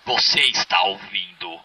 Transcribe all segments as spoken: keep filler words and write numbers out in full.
Você está ouvindo.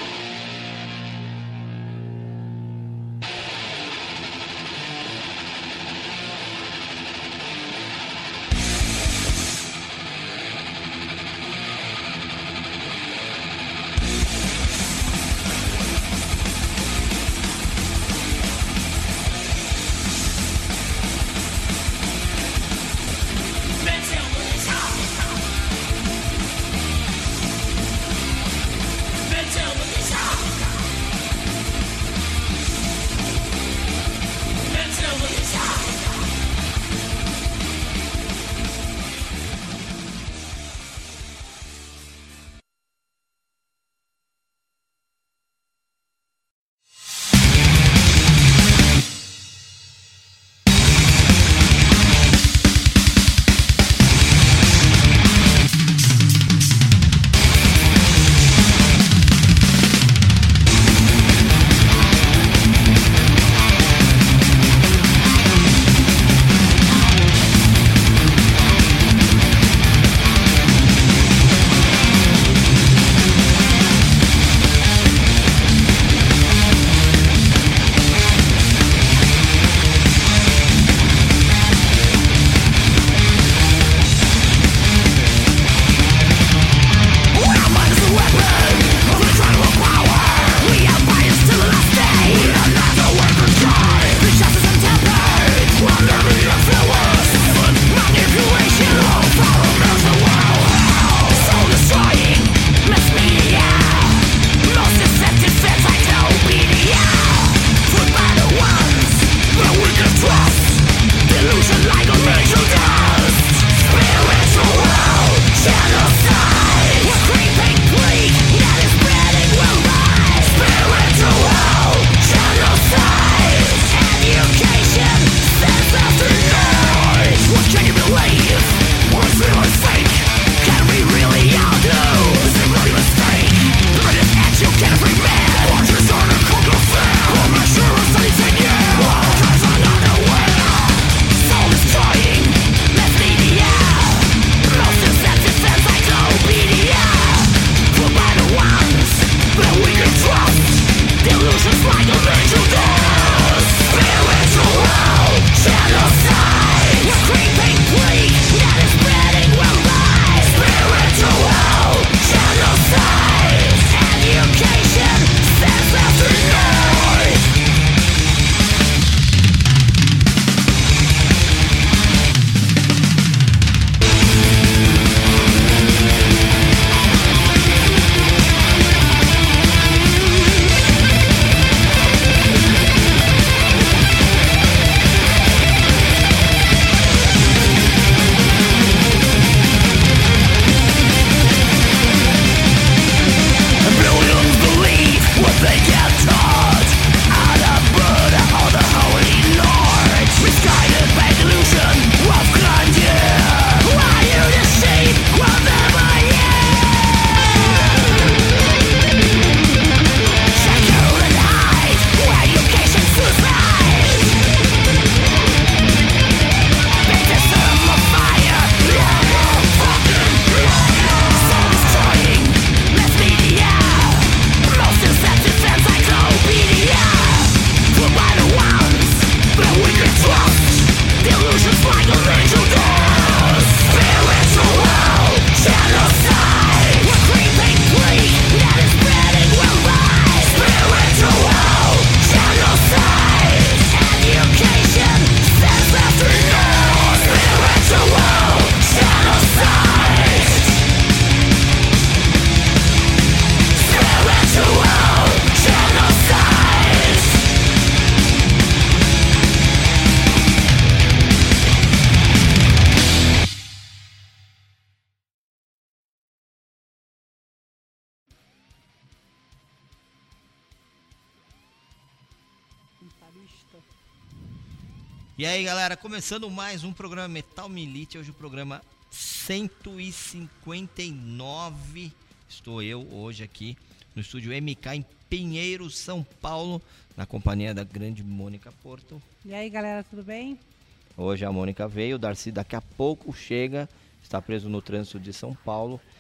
E aí, galera, começando mais um programa Metal Milite, hoje o programa cento e cinquenta e nove. Estou eu hoje aqui no estúdio M K em Pinheiro, São Paulo, na companhia da grande Mônica Porto. E aí, galera, tudo bem? Hoje a Mônica veio, o Darcy daqui a pouco chega, está preso no trânsito de São Paulo.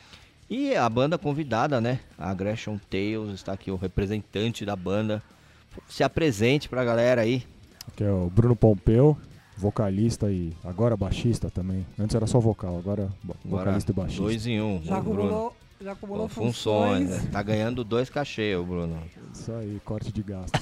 E a banda convidada, né? A Aggression Tales, está aqui o representante da banda. Se apresente pra galera aí. Aqui é o Bruno Pompeu, vocalista e agora baixista também. Antes era só vocal, agora vocalista agora, e baixista. Dois em um. Já acumulou, já acumulou funções. funções. Tá ganhando dois cachê, o Bruno. Isso aí, corte de gastos.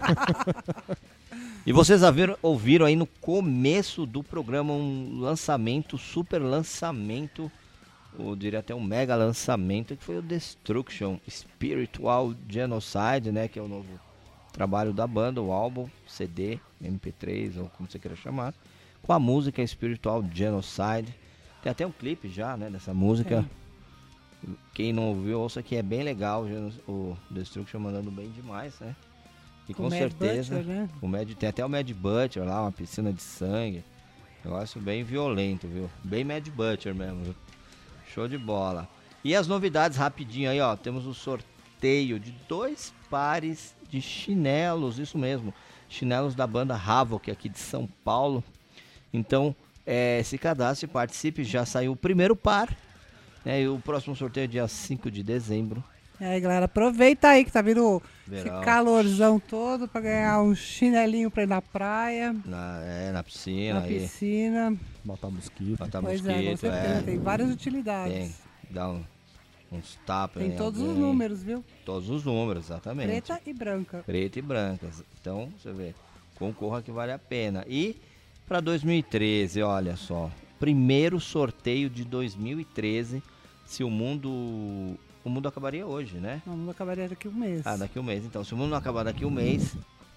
E vocês ouviram, ouviram aí no começo do programa um lançamento, super lançamento, eu diria até um mega lançamento, que foi o Destruction Spiritual Genocide, né? Que é o novo trabalho da banda, o álbum, C D, M P três, ou como você queira chamar, com a música Spiritual Genocide. Tem até um clipe já, né, dessa música. É. Quem não ouviu, ouça que é bem legal, o Destruction mandando bem demais, né? E com, com certeza, Butcher, né? o Mad, tem até o Mad Butcher lá, uma piscina de sangue. Negócio bem violento, viu? Bem Mad Butcher mesmo, viu? Show de bola. E as novidades rapidinho aí, ó. Temos o sorteio de dois pares de chinelos, isso mesmo. Chinelos da banda Havoc aqui de São Paulo. Então, é, se cadastre, participe. Já saiu o primeiro par. Né, e o próximo sorteio é dia cinco de dezembro. E aí, galera, aproveita aí que tá vindo Verão. Esse calorzão todo pra ganhar um chinelinho pra ir na praia. Na, é, na piscina. Na aí. piscina. Matar mosquito. Matar pois mosquito, é, com certeza. é. Tem várias utilidades. Tem, dá um, uns tapas. Tem em todos alguém. os números, viu? Todos os números, exatamente. Preta e branca. Preta e branca. Então, você vê, concorra que vale a pena. E para dois mil e treze, olha só. Primeiro sorteio de dois mil e treze. Se o mundo... O mundo acabaria hoje, né? Não, o mundo acabaria daqui a um mês. Ah, daqui a um mês. Então, se o mundo não acabar daqui a um mês,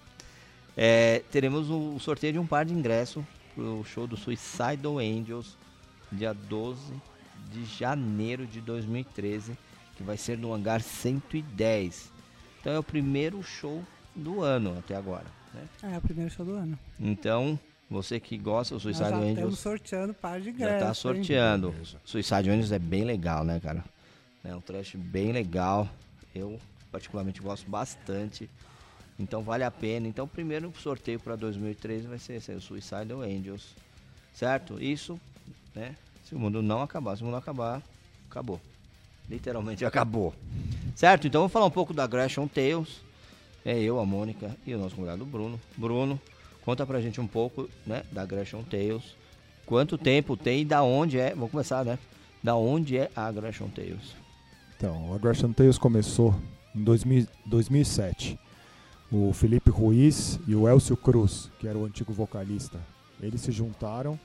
é, teremos o sorteio de um par de ingressos pro show do Suicidal Angels, dia doze de janeiro de dois mil e treze, que vai ser no Hangar cento e dez. Então, é o primeiro show do ano até agora, né? É, é o primeiro show do ano. Então, você que gosta do Suicidal Nós já Angels... estamos sorteando par de ingressos. Já tá sorteando. Hein? Suicidal Angels é bem legal, né, cara? É um trash bem legal. Eu, particularmente, gosto bastante. Então, vale a pena. Então, o primeiro sorteio para dois mil e treze vai ser esse aí, o Suicidal Angels. Certo? Isso, né? Se o mundo não acabar. Se o mundo acabar, acabou. Literalmente acabou. Certo? Então, vamos falar um pouco da Aggression Tales. É eu, a Mônica e o nosso convidado Bruno. Bruno, conta pra gente um pouco, né, da Aggression Tales. Quanto tempo tem e da onde é... Vamos começar, né? Da onde é a Aggression Tales? Então, o Aggression Tales começou em dois mil, dois mil e sete. O Felipe Ruiz e o Elcio Cruz, que era o antigo vocalista, eles se juntaram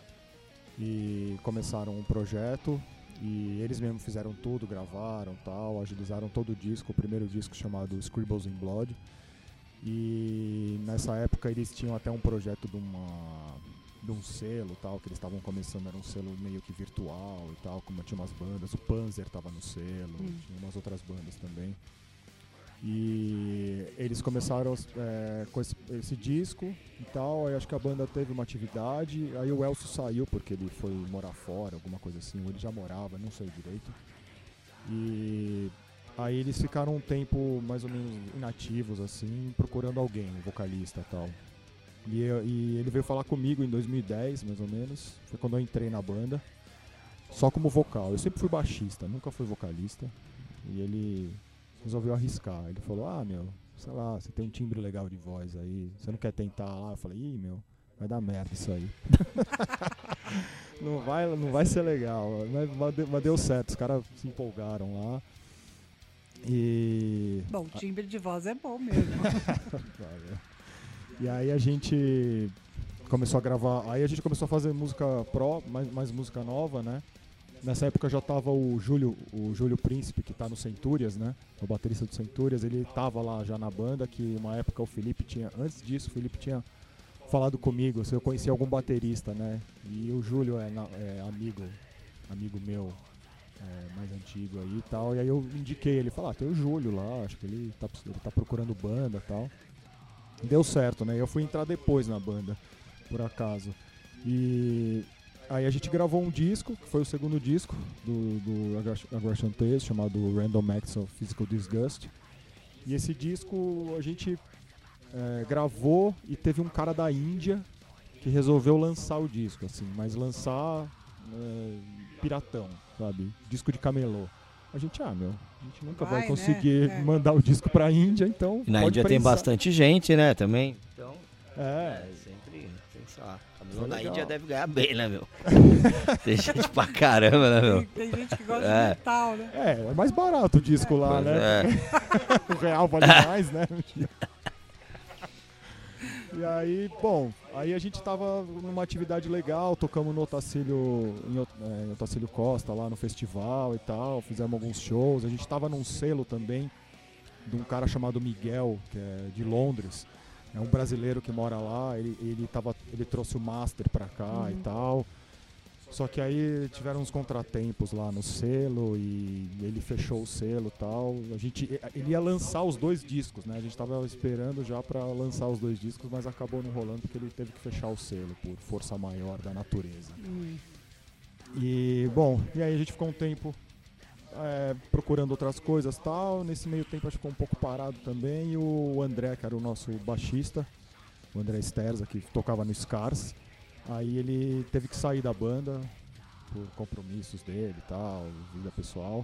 e começaram um projeto. E eles mesmos fizeram tudo, gravaram tal, agilizaram todo o disco, o primeiro disco chamado Scribbles in Blood. E nessa época eles tinham até um projeto de uma... de um selo tal, que eles estavam começando, era um selo meio que virtual e tal, como tinha umas bandas, o Panzer tava no selo, hum. tinha umas outras bandas também. E eles começaram é, com esse, esse disco e tal, aí acho que a banda teve uma atividade, aí o Elcio saiu porque ele foi morar fora, alguma coisa assim, ou ele já morava, não sei direito. E aí eles ficaram um tempo mais ou menos inativos, assim, procurando alguém, um vocalista e tal. E, eu, e ele veio falar comigo em dois mil e dez, mais ou menos. Foi quando eu entrei na banda. Só como vocal. Eu sempre fui baixista, nunca fui vocalista. E ele resolveu arriscar. Ele falou, ah, meu, sei lá, você tem um timbre legal de voz aí. Você não quer tentar lá? Eu falei, ih, meu, vai dar merda isso aí. não, vai, não vai ser legal. Mas, mas deu certo, os caras se empolgaram lá. E... Bom, o timbre de voz é bom mesmo. E aí a gente começou a gravar, aí a gente começou a fazer música pro, mais, mais música nova, né? Nessa época já tava o Júlio, o Júlio Príncipe, que tá no Centúrias, né? O baterista do Centúrias, ele tava lá já na banda, que uma época o Felipe tinha, antes disso o Felipe tinha falado comigo, se eu conhecia algum baterista, né? E o Júlio é, é amigo, amigo meu, é, mais antigo aí e tal, e aí eu indiquei ele, falei, ah, tem o Júlio lá, acho que ele tá, ele tá procurando banda e tal. Deu certo, né? Eu fui entrar depois na banda, por acaso. E aí a gente gravou um disco, que foi o segundo disco do, do Aggression Tales, chamado Random Acts of Physical Disgust. E esse disco a gente é, gravou e teve um cara da Índia que resolveu lançar o disco, assim, mas lançar é, piratão, sabe? Disco de camelô. A gente, ah, meu, a gente nunca Vai, vai conseguir né? É. mandar o disco pra Índia, então E na pode Índia tem prensar. bastante gente, né, também. Então, É, é, sempre tem que falar. Foi Na legal. Índia deve ganhar bem, né, meu? Tem gente pra caramba, né, meu? Tem, tem gente que gosta É. de metal, né? é, é mais barato o disco lá, Pois né? é. O real vale mais, né? E aí, bom, aí a gente tava numa atividade legal, tocamos no Otacílio, em, Ot- é, em Otacílio Costa, lá no festival e tal, fizemos alguns shows. A gente tava num selo também de um cara chamado Miguel, que é de Londres. É um brasileiro que mora lá, ele, ele, tava, ele trouxe o master pra cá e tal. Só que aí tiveram uns contratempos lá no selo e ele fechou o selo e tal. A gente, ele ia lançar os dois discos, né? A gente tava esperando já pra lançar os dois discos, mas acabou não rolando porque ele teve que fechar o selo por força maior da natureza. Hum. E, bom, e aí a gente ficou um tempo é, procurando outras coisas e tal. Nesse meio tempo a gente ficou um pouco parado também. E o André, que era o nosso baixista, o André Sterza, que tocava no Scars, aí ele teve que sair da banda por compromissos dele e tal, vida pessoal.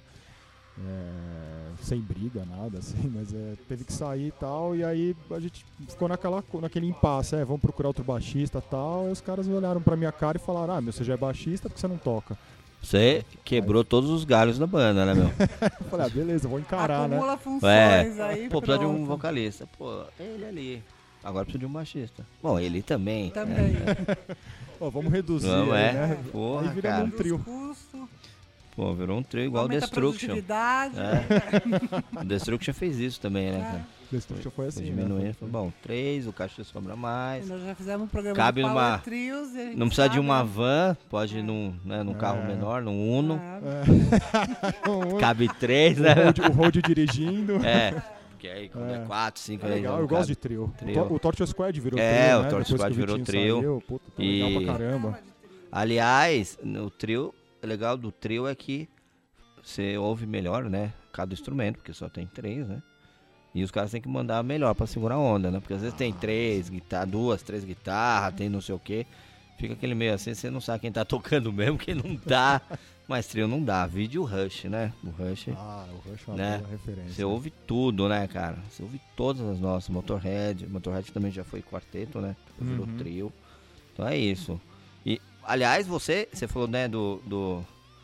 É, sem briga, nada assim, mas é, teve que sair e tal, e aí a gente ficou naquela, naquele impasse, é, vamos procurar outro baixista e tal, e os caras olharam pra minha cara e falaram, ah, meu, você já é baixista, por que você não toca? Você quebrou todos os galhos da banda, né, meu? Eu falei, ah, beleza, vou encarar, né? Acumula funções É. aí, Pô, precisa de um pronto. vocalista. Pô, ele ali. Agora precisa de um baixista. Bom, ele também. Também. Ó, vamos reduzir Não aí, é? né? Porra, Aí viramos cara. um trio. Custo, Pô, virou um trio igual o aumenta a Destruction. produtividade. É. O Destruction fez isso também, né, cara? Destruction foi assim, Foi né? diminuindo. Foi bom, três, o caixa sobra mais. Nós já fizemos um programa Cabe de numa- Power Trios e a gente Não precisa de sabe, uma né? van, pode ir num, né, num carro É. menor, num Uno. Ah, O- Cabe três, o, né? road, o road dirigindo. É. Porque aí quando é, É. quatro, cinco, É aí legal, já eu não gosto de cabe. trio. Trio. O, Tor- o Torture Squad virou É, trio, o né? Torture Depois que Squad o virou Vitinho trio. Saiu, puta, tá E- legal pra caramba. Aliás, o trio, o legal do trio é que você ouve melhor, né? Cada instrumento, porque só tem três, né? E os caras têm que mandar melhor pra segurar a onda, né? Porque às vezes tem três guitarras, duas, três guitarras, tem não sei o quê. Fica aquele meio assim, você não sabe quem tá tocando mesmo, quem não tá. Mas trio não dá. Vídeo Rush, né? O Rush, Ah, o Rush é uma Né? boa referência. você ouve tudo, né, cara? Você ouve todas as nossas. Motorhead. Motorhead também já foi quarteto, né? Virou Uhum. trio. Então é isso. E, aliás, você, você falou, né, do, do,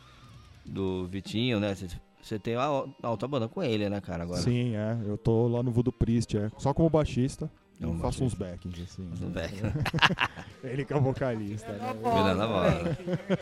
do Vitinho, né? Você, você tem a, a alta banda com ele, né, cara, agora? Sim, é. Eu tô lá no Voodoo Priest, é. Só como baixista. É um Eu faço baixista. uns backings, assim. Mas não vai. Ele que é o vocalista, né? Cuidando da bola.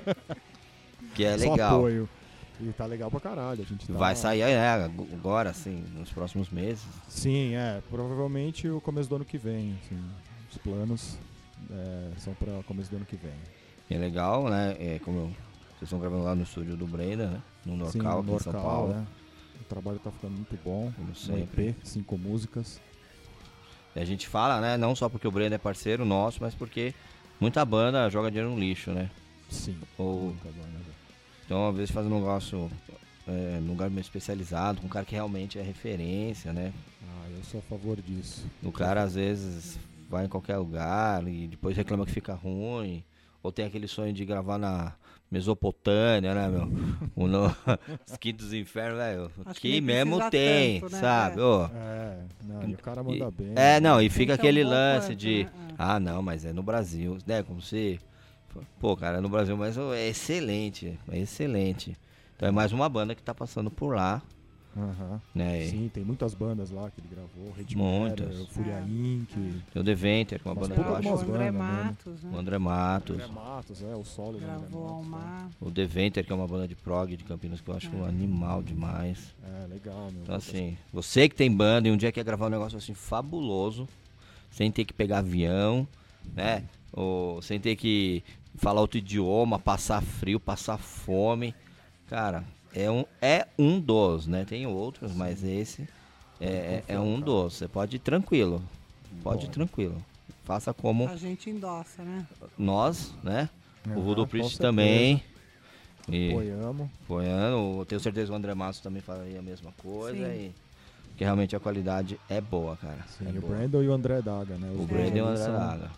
Que é Só legal. apoio. E tá legal pra caralho. A gente tá... Vai sair, né, agora, assim, nos próximos meses. Sim, é. Provavelmente o começo do ano que vem. Assim, os planos é, são pra começo do ano que vem. E é legal, né? É, como eu- vocês estão gravando lá no estúdio do Brenda, né? No Norcal, Sim, aqui no em São Norcal, Paulo. né? O trabalho tá ficando muito bom. Como No sempre. E P, cinco músicas. E a gente fala, né? Não só porque o Brenda é parceiro nosso, mas porque muita banda joga dinheiro no lixo, né? Sim. Ou, Muita banda, né? então, às vezes, faz um negócio é, num lugar meio especializado, com um cara que realmente é referência, né? Ah, eu sou a favor disso. O cara, às vezes, vai em qualquer lugar e depois reclama que fica ruim. Ou tem aquele sonho de gravar na Mesopotâmia, né, meu? O no... Os Quintos dos Infernos, velho. Acho que Aqui nem mesmo precisa tem, tanto, né? sabe? É. Ô, É, não, e o cara manda E- bem. É, não, e Tem fica que ter um aquele bom lance plano, de, né? É. ah, não, mas é no Brasil, né, como se, pô, cara, é no Brasil, mas é excelente, é excelente. Então é mais uma banda que tá passando por lá, Aham. né, e Sim, tem muitas bandas lá que ele gravou. Red Muitas. Matter, Fúria É. Incorporated. tem o The Venter, que é uma Mas banda puta que eu de acho, umas o André bandas mesmo. Matos, o né? André Matos, André Matos, é, o solo do André Gravou Matos, Almar. o The Venter, que é uma banda de prog de Campinas que eu acho um animal demais. É, legal, meu. Então assim, você que tem banda e um dia quer gravar um negócio assim fabuloso, sem ter que pegar avião, né? Ou sem ter que falar outro idioma, passar frio, passar fome. Cara, é um, é um dos, né? Tem outros, mas esse é, é, é um dos. Você pode ir tranquilo. Pode ir Bom. tranquilo. Faça como A gente endossa, né? nós, né? Ah, O Voodoo com Priest certeza. também. E Apoiamos. apoiando. Eu tenho certeza que o André Matos também faria a mesma coisa. Sim. E que realmente a qualidade é boa, cara. Sim, é o boa. Brandon e o André Daga, né? O Os Brandon e o dois André são- Daga.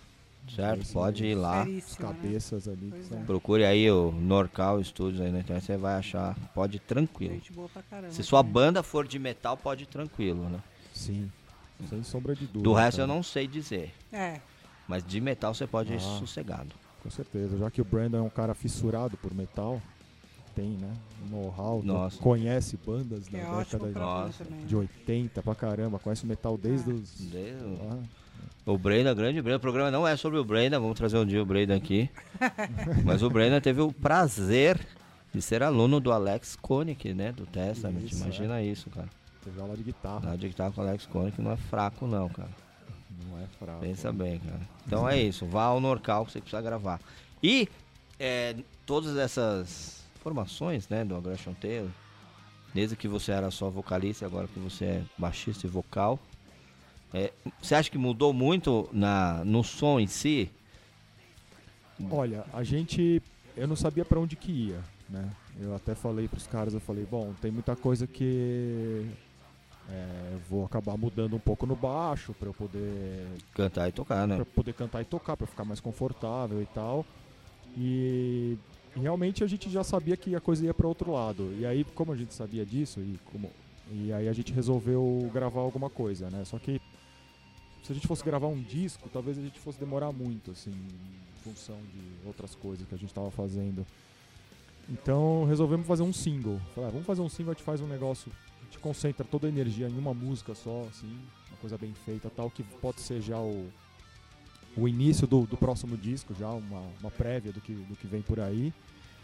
certo? Esse- Pode ir lá. As Seríssima, né? cabeças ali. que Pois são- é. Procure aí o Norcal Studios aí na internet, você vai achar. Pode ir tranquilo. Gente boa pra caramba. Se sua também. banda for de metal, pode ir tranquilo, né? Sim, sem sombra de dúvida. Do resto cara. eu não sei dizer. É, Mas de metal você pode ir Ah. sossegado. Com certeza, já que o Brandon é um cara fissurado por metal, tem, né? know-how, Nossa. conhece bandas que da é ótimo década pra banda Nossa. também. de oitenta pra caramba, conhece o metal desde Ah. os. Desde o- Ah, O Brenda, grande Brenda. O programa não é sobre o Brenda, vamos trazer um dia o Brenda aqui. Mas o Brenda teve o prazer de ser aluno do Alex Koenig, né? Do Testament. Isso, Imagina isso, cara. teve aula de guitarra, Lá de guitarra com o Alex Koenig não é fraco, não, cara. não é fraco. Pensa bem, cara. Então é isso, vá ao Norcal que você precisa gravar. E é, todas essas formações, né, do Aggression Taylor, desde que você era só vocalista, agora que você é baixista e vocal, é, você acha que mudou muito na, no som em si? Olha, a gente, eu não sabia pra onde que ia, né? Eu até falei pros caras, eu falei, bom, tem muita coisa que é, eu vou acabar mudando um pouco no baixo pra eu poder Cantar e tocar, né? para poder cantar e tocar, pra ficar mais confortável e tal. E, e realmente a gente já sabia que a coisa ia para outro lado. E aí, como a gente sabia disso, e, como, e aí a gente resolveu gravar alguma coisa, né? Só que se a gente fosse gravar um disco, talvez a gente fosse demorar muito, assim, em função de outras coisas que a gente estava fazendo. Então resolvemos fazer um single. Falei, ah, vamos fazer um single, a gente faz um negócio, a gente concentra toda a energia em uma música só, assim, uma coisa bem feita, tal, que pode ser já o, o início do, do próximo disco, já uma, uma prévia do que, do que vem por aí.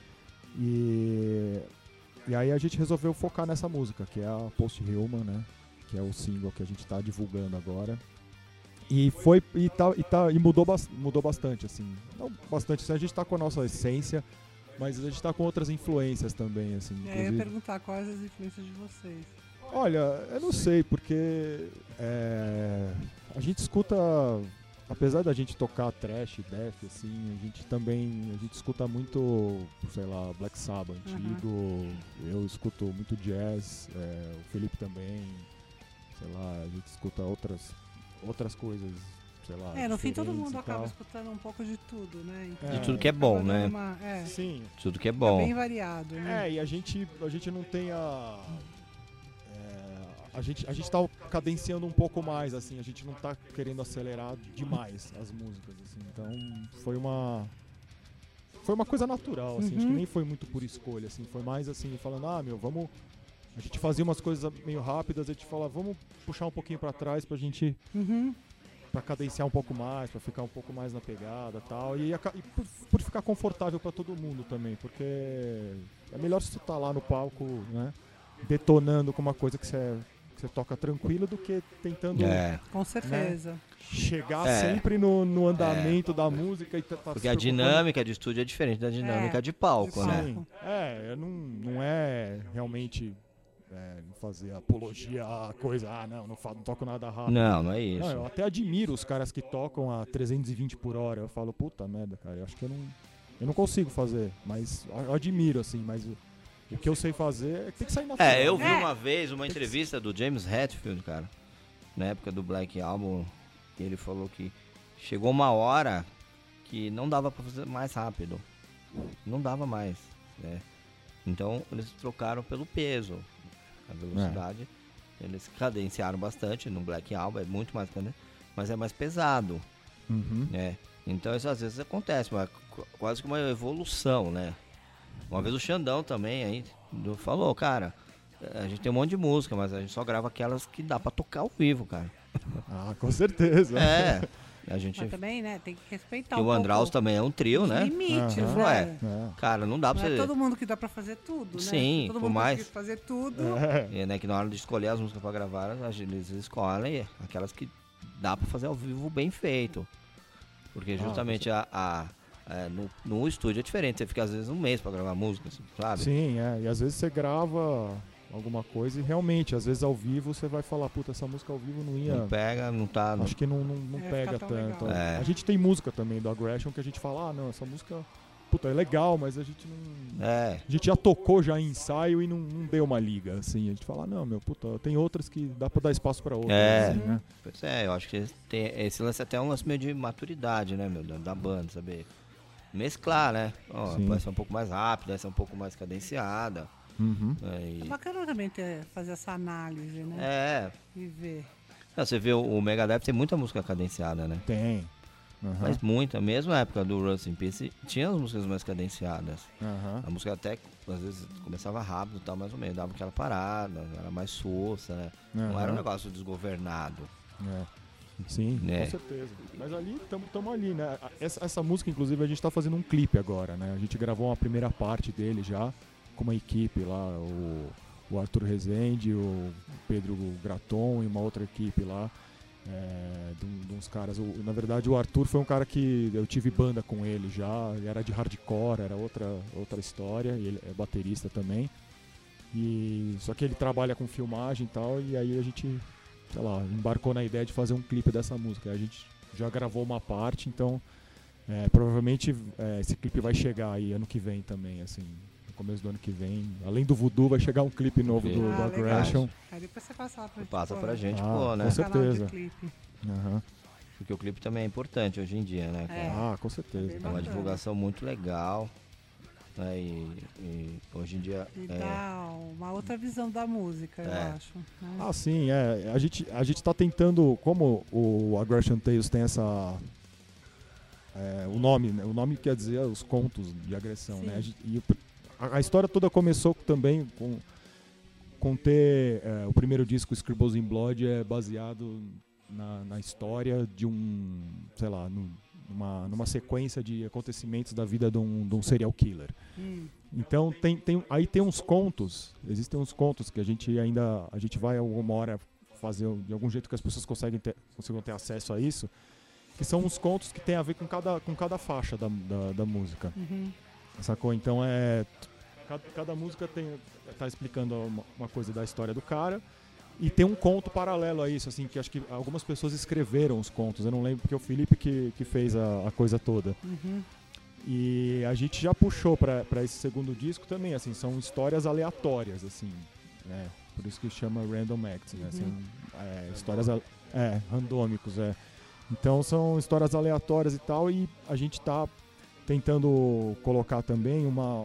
E, e aí a gente resolveu focar nessa música, que é a Post Human, né? Que é o single que a gente está divulgando agora. E foi e, tá, e, tá, e mudou, bas- mudou bastante, assim. Não bastante, assim, a gente tá com a nossa essência, mas a gente tá com outras influências também, assim. É, eu ia inclusive. perguntar quais as influências de vocês. Olha, eu não sei, porque é, a gente escuta, apesar da gente tocar thrash, death, assim, a gente também, a gente escuta muito, sei lá, Black Sabbath antigo, eu escuto muito jazz, é, o Felipe também, sei lá, a gente escuta outras, outras coisas, sei lá. É, no fim todo diferentes mundo e acaba tal. escutando um pouco de tudo, né? Então, De tudo que é bom, acaba dando né? uma- é, Sim, Tudo que é é bom. bem variado, né? é, e a gente, a gente não tem a. é, a gente, a gente tá cadenciando um pouco mais, assim, a gente não tá querendo acelerar demais as músicas, assim, então foi uma. Foi uma coisa natural, assim, acho que Uhum. nem foi muito por escolha, assim, foi mais assim, falando, ah, meu, vamos. A gente fazia umas coisas meio rápidas, a gente fala, vamos puxar um pouquinho pra trás pra gente. Uhum. Pra cadenciar um pouco mais, pra ficar um pouco mais na pegada e tal. E, aca- e por, por ficar confortável pra todo mundo também, porque é melhor você estar lá no palco, né? Detonando com uma coisa que você, que você toca tranquilo do que tentando É, Com certeza. chegar É. sempre no, no andamento da música e tentar porque se a preocupando- dinâmica de estúdio é diferente da dinâmica É, de palco, de né? palco. Sim. É, não, não é realmente é, não fazer apologia a coisa, ah, não, não, fa- não toco nada rápido. Não, não é isso. Não, eu até admiro os caras que tocam a trezentos e vinte por hora. Eu falo, puta merda, cara, eu acho que eu não, eu não consigo fazer, mas eu admiro, assim, mas o, o que eu sei fazer é que tem que sair na É, eu vi É. uma vez uma entrevista do James Hetfield, cara, na época do Black Album, e ele falou que chegou uma hora que não dava pra fazer mais rápido. Não dava mais, né? Então eles trocaram pelo peso, a velocidade. Eles cadenciaram bastante no Black Album, é muito mais cadência, mas é mais pesado, Uhum. né? Então isso às vezes acontece, mas qu- quase que uma evolução, né? Uma vez o Xandão também aí do- falou, cara, a gente tem um monte de música, mas a gente só grava aquelas que dá pra tocar ao vivo, cara. Ah, com certeza. É, a gente... Mas também, né, tem que respeitar Que um o Andraus pouco também é um trio, os né? limites, Aham. né? É. Cara, não dá pra Não é você... todo mundo que dá pra fazer tudo, né? Sim, Se todo por mundo mais- conseguir fazer tudo. É. É, né, que na hora de escolher as músicas pra gravar, a gente- eles escolhem aquelas que dá pra fazer ao vivo bem feito. Porque justamente a, a- é, no, no estúdio é diferente, você fica às vezes um mês pra gravar música, assim, sabe? Sim, é. E às vezes você grava alguma coisa e realmente, às vezes ao vivo você vai falar, puta, essa música ao vivo não ia. Não pega, não tá... Não... Acho que não, não, não É, pega fica tão tanto. legal. É. A gente tem música também do Aggression que a gente fala, ah, não, essa música puta, é legal, mas a gente não... É. A gente já tocou já em ensaio e não, não deu uma liga, assim. A gente fala, não, meu, puta, tem outras que dá pra dar espaço pra outras, É. assim, né? Pois é, eu acho que tem, esse lance até é um lance meio de maturidade, né, meu, da, da banda, saber mesclar, né? Ó, Sim. pode ser um pouco mais rápida, essa é um pouco mais cadenciada. Uhum. Né, É e- bacana também ter, fazer essa análise, né? é. E ver. Não, você vê o, o Megadeth tem muita música cadenciada, né? Tem. Uhum. Mas muita, mesmo na época do Rust in Peace, tinha as músicas mais cadenciadas. Uhum. A música até, às vezes, começava rápido e tal, mais ou menos, dava aquela parada, era mais sossa, né? Não era um Uhum. negócio desgovernado. É. Sim, Né? com certeza. Mas ali, estamos ali, né? Essa, essa música, inclusive, a gente tá fazendo um clipe agora, né? A gente gravou uma primeira parte dele já, com uma equipe lá, o, o Arthur Rezende, o Pedro Graton e uma outra equipe lá, é, de, um- de uns caras. O, na verdade, o Arthur foi um cara que eu tive banda com ele já, ele era de hardcore, era outra, outra história, e ele é baterista também. E, só que ele trabalha com filmagem e tal, e aí a gente, sei lá, embarcou na ideia de fazer um clipe dessa música. A gente já gravou uma parte, então é, provavelmente é, esse clipe vai chegar aí ano que vem também, assim, no começo do ano que vem. Além do Voodoo, vai chegar um clipe novo do, do Ah, legal. Aggression. Aí depois você passa lá pra gente. Passa pôr pra no gente, Ah, pô, né? com canal certeza. de clipe. Aham. Porque o clipe também é importante hoje em dia, né, cara? É. Ah, com certeza. É uma Bacana. divulgação muito legal. Né? E, e hoje em dia. E é, dá uma outra visão da música, eu É. acho. né? Ah, sim, é. A gente, a gente tá tentando, como o Aggression Tales tem essa... é, o nome, né? O nome quer dizer os contos de agressão, Sim. né? A, gente- e o- a- a história toda começou também com, com ter... é, o primeiro disco, Scribbles in Blood, é baseado na, na história de um, sei lá, num- numa, numa sequência de acontecimentos da vida de um, de um serial killer. Hum, Então tem, tem, aí tem uns contos, existem uns contos que a gente ainda, a gente vai alguma hora fazer de algum jeito que as pessoas conseguem ter, consigam ter acesso a isso, que são uns contos que tem a ver com cada, com cada faixa da, da, da música, uhum. sacou? Então é, cada, cada música tem, tá explicando uma, uma coisa da história do cara, e tem um conto paralelo a isso, assim, que acho que algumas pessoas escreveram os contos, eu não lembro porque é o Felipe que, que fez a, a coisa toda. Uhum. E a gente já puxou pra pra esse segundo disco também, assim, são histórias aleatórias, assim, né? Por isso que chama Random Acts, né? Uhum. São é, histórias, al- é, randômicos, é. Então são histórias aleatórias e tal, e a gente tá tentando colocar também uma...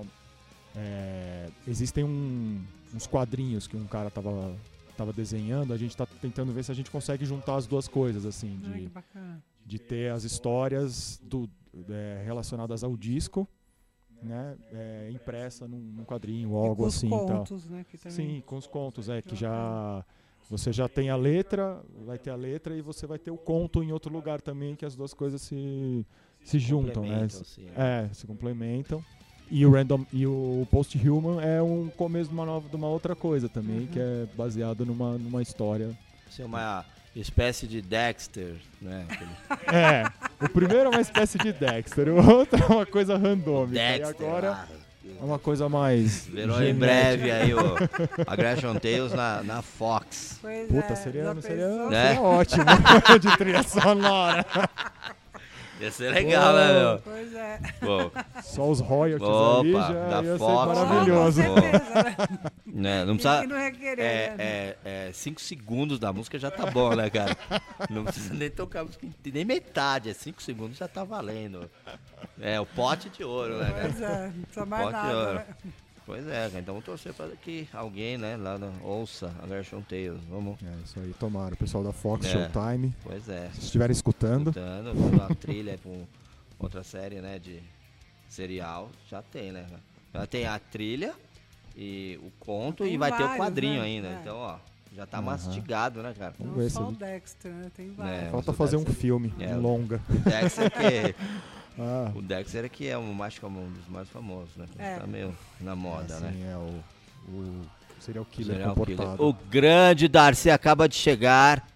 é, existem um- uns quadrinhos que um cara tava, tava desenhando, a gente tá tentando ver se a gente consegue juntar as duas coisas, assim, Ai, de que bacana. de ter as histórias do, é, relacionadas ao disco, né, é, impressa num, num quadrinho ou E algo com os assim, e tal. contos, né? Que também... Sim, com os contos, é que já você já tem a letra, vai ter a letra e você vai ter o conto em outro lugar também, que as duas coisas se se juntam, né? complementam-se, né? É, se complementam. E o random e o Post-Human é um começo de uma nova, de uma outra coisa também, Uhum. que é baseado numa numa história. Isso é uma espécie de Dexter, né? Aquele É, o primeiro é uma espécie de Dexter, o outro é uma coisa randômica. Dexter. E agora ah, é uma coisa mais. Virou em genética. breve aí o Aggression Tales na, na Fox. Pois Puta, é, seria, já não seria, pensou? Né? seria ótimo de trilha sonora. Ia ser legal, né, meu? Pois é. Pô, Só os royalties Opa, ali da já ia Fox, ser maravilhoso. Com certeza, né? né? Não Tem precisa. que não requerer, É, né? é, é, cinco segundos da música já tá bom, né, cara? Não precisa nem tocar a música, inteira, nem metade, é cinco segundos já tá valendo. É, o pote de ouro, né, Pois cara? é, não precisa mais Pode, nada, ó. né? Pois é, cara, então vamos torcer pra que alguém, né, lá no, ouça Aggression Tales. Vamos. É isso aí, tomara. O pessoal da Fox É. Showtime, Pois é. se estiverem escutando. Escutando, uma trilha com outra série, né, de serial, já tem, né? Já tem a trilha e o conto Tem e vai ter o vários, quadrinho né? ainda. É. Então, ó, já tá Aham. mastigado, né, cara? Vamos Não ver se só a o gente- Dexter, né? Tem É, vários. Falta mas o fazer um Dexter- filme, É, um longa. O Dexter que Ah, o Dexter que é um, acho que é um dos mais famosos, né? É. Tá meio na moda, né? assim, é o, o serial killer Serial comportado. killer. O grande Darcy acaba de chegar.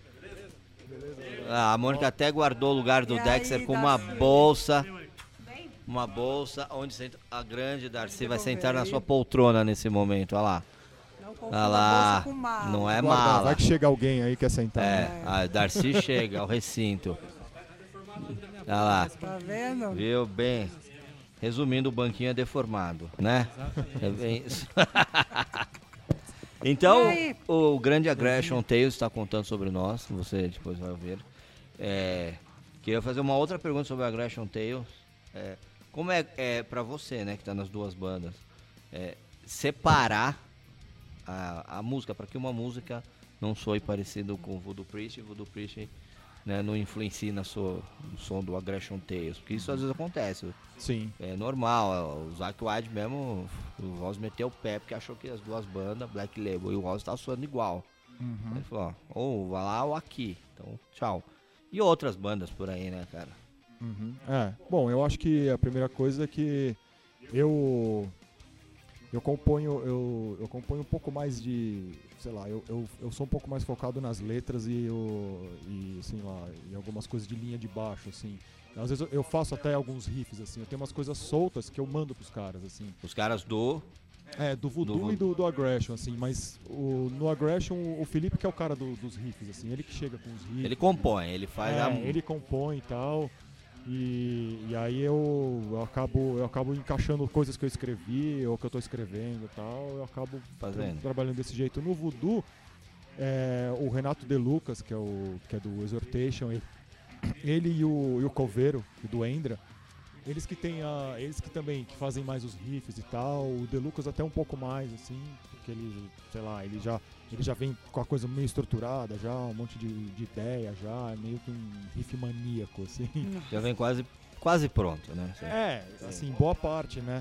Ah, a Mônica até guardou o lugar do E aí, Dexter com uma Darcy? bolsa. Uma bolsa onde senta a grande Darcy vai sentar na sua poltrona nesse momento, olha lá. Não confunda Olha lá. bolsa com mala. Não é Guarda, mala. vai que chega alguém aí que quer sentar. É, né? a Darcy chega ao recinto. Olha lá. Tá vendo? Viu bem? Resumindo, o banquinho é deformado, né? É bem isso. Então, E aí? o grande Aggression Tales está contando sobre nós, você depois vai ver. É, queria fazer uma outra pergunta sobre a Aggression Tales. É, como é, é para você, né, que está nas duas bandas, é, separar a, a música, para que uma música não soe parecido com o Voodoo Priest, e o Voodoo Priest, né, não influencie na sua, no som do Aggression Tales, porque isso às vezes acontece. Sim. É normal, o Zakk Wylde mesmo, o Ross meteu o pé porque achou que as duas bandas, Black Label e o Ross, estavam soando igual. Uhum. Ele falou, ó, ou vai lá ou aqui, então tchau. E outras bandas por aí, né, cara? Uhum. É, bom, eu acho que a primeira coisa é que eu eu componho eu, eu componho um pouco mais de, sei lá, eu, eu, eu sou um pouco mais focado nas letras e, eu, e assim lá, em algumas coisas de linha de baixo, assim. Às vezes eu, eu faço até alguns riffs, assim, eu tenho umas coisas soltas que eu mando pros caras, assim. Os caras do... É, do Voodoo Do e do, do Aggression, assim, mas o, no Aggression o Felipe que é o cara do, dos riffs, assim, ele que chega com os riffs. Ele compõe, ele faz é, a... ele compõe e tal. E, e aí eu, eu, acabo, eu acabo encaixando coisas que eu escrevi ou que eu tô escrevendo e tal, eu acabo Fazendo. tra- trabalhando desse jeito. No Voodoo, é, o Renato De Lucas, que é, o, que é do Exhortation, ele, ele e, o, e o Coveiro, do Endra, eles que tem a, eles que também que fazem mais os riffs e tal. O De Lucas até um pouco mais, assim, porque ele, sei lá, ele já, ele já vem com a coisa meio estruturada, já um monte de, de ideia, já é meio que um riff maníaco, assim. Já vem quase, quase pronto, né? Assim. É, assim, boa parte, né?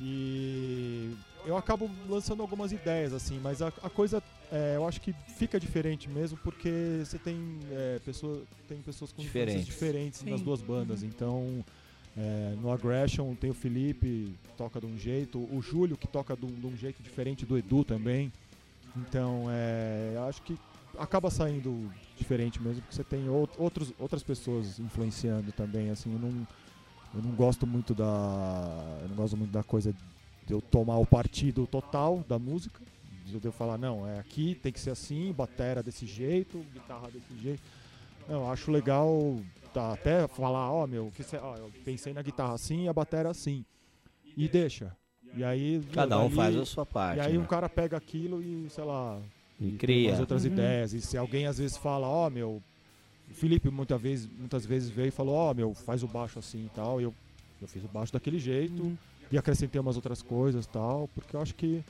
E eu acabo lançando algumas ideias, assim, mas a, a coisa, é, eu acho que fica diferente mesmo, porque você tem, é, pessoa, tem pessoas com influências Diferentes. diferentes nas Sim. duas bandas, então é, no Aggression tem o Felipe, que toca de um jeito, o Júlio, que toca de um, de um jeito diferente do Edu também, então é, eu acho que acaba saindo diferente mesmo, porque você tem out- outros, outras pessoas influenciando também, assim, eu não... Eu não gosto muito da. Eu não gosto muito da coisa de eu tomar o partido total da música. De eu falar, não, é aqui, tem que ser assim, batera desse jeito, guitarra desse jeito. Não, eu acho legal tá, até falar, ó, meu, que cê, ó, eu pensei na guitarra assim e a batera assim. E deixa. E aí. Cada um dali- faz a sua parte. E aí né? um cara pega aquilo e, sei lá. E tem cria. umas outras Uhum. ideias. E se alguém às vezes fala, ó, meu. O Felipe muitas vezes, muitas vezes veio e falou, ó, meu, faz o baixo assim e tal. E eu, eu fiz o baixo daquele jeito Uhum. e acrescentei umas outras coisas e tal, porque eu acho que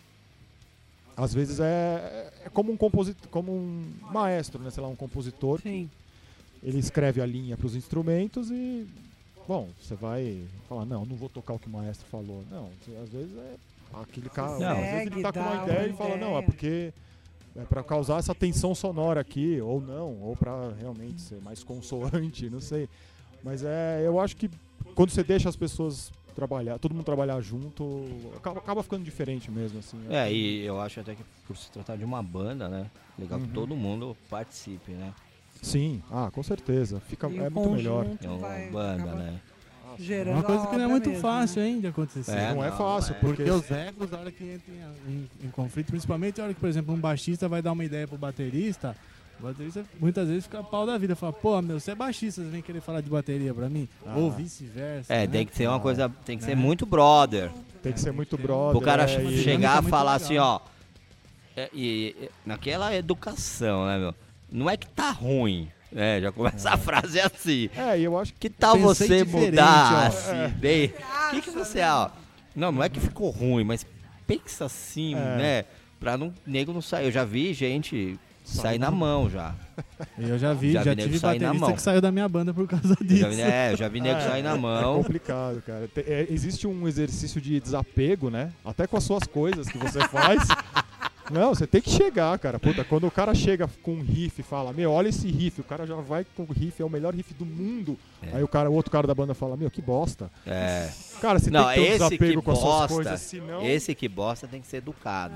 às vezes é, é como um compositor, como um maestro, né? Sei lá, um compositor. Sim. Ele escreve a linha para os instrumentos e, bom, você vai falar, não, não vou tocar o que o maestro falou. Não, você, às vezes é aquele cara, Não. às vezes ele tá com uma Segue, dá ideia uma e fala, não, é ideia. porque é para causar essa tensão sonora aqui, ou não, ou para realmente ser mais consoante, não sei. Mas é, eu acho que quando você deixa as pessoas trabalhar, todo mundo trabalhar junto, acaba, acaba ficando diferente mesmo, assim. É, e eu acho até que por se tratar de uma banda, né? Legal Uhum. que todo mundo participe, né? Sim, ah, com certeza. Fica, E é o muito melhor. conjunto É uma vai- banda, acaba né? Gerando Uma coisa que não é a muito obra mesmo, fácil, né? hein, de acontecer. É, não é não, fácil, é. porque Porque os egos, na hora que entra em, em- em conflito, principalmente a hora que, por exemplo, um baixista vai dar uma ideia pro baterista, o baterista muitas vezes fica pau da vida, fala, pô, meu, você é baixista, você vem querer falar de bateria pra mim? Ah. Ou vice-versa. É, né? tem que ser uma Ah. coisa, tem que ser Né? muito brother. tem que ser muito Tem- brother. O cara é, e- chegar a muito falar legal. assim, ó. é, E, e- naquela educação, né, meu? Não é que tá ruim. É, já começa a frase assim. É, e eu acho que Que tal Pensei você diferente, mudar ó. assim, bem? O que, que você, ó? Não, não é que ficou ruim, mas pensa assim, É. né? Pra não, nego não sair. Eu já vi gente sair na mão já. Eu já vi, Já já, vi nego tive sair na baterista mão. que saiu da minha banda por causa Eu disso. já vi, é, eu já vi nego É, sair na é mão. complicado, cara. Te- é, existe um exercício de desapego, né? Até com as suas coisas que você faz. Não, você tem que chegar, cara. Puta, quando o cara chega com um riff e fala, meu, olha esse riff, o cara já vai com o riff, é o melhor riff do mundo. É. Aí o cara, o outro cara da banda fala, meu, que bosta. É. Cara, você Não, tem que ter um esse que desapego com as suas bosta, coisas, senão... esse que bosta tem que ser educado.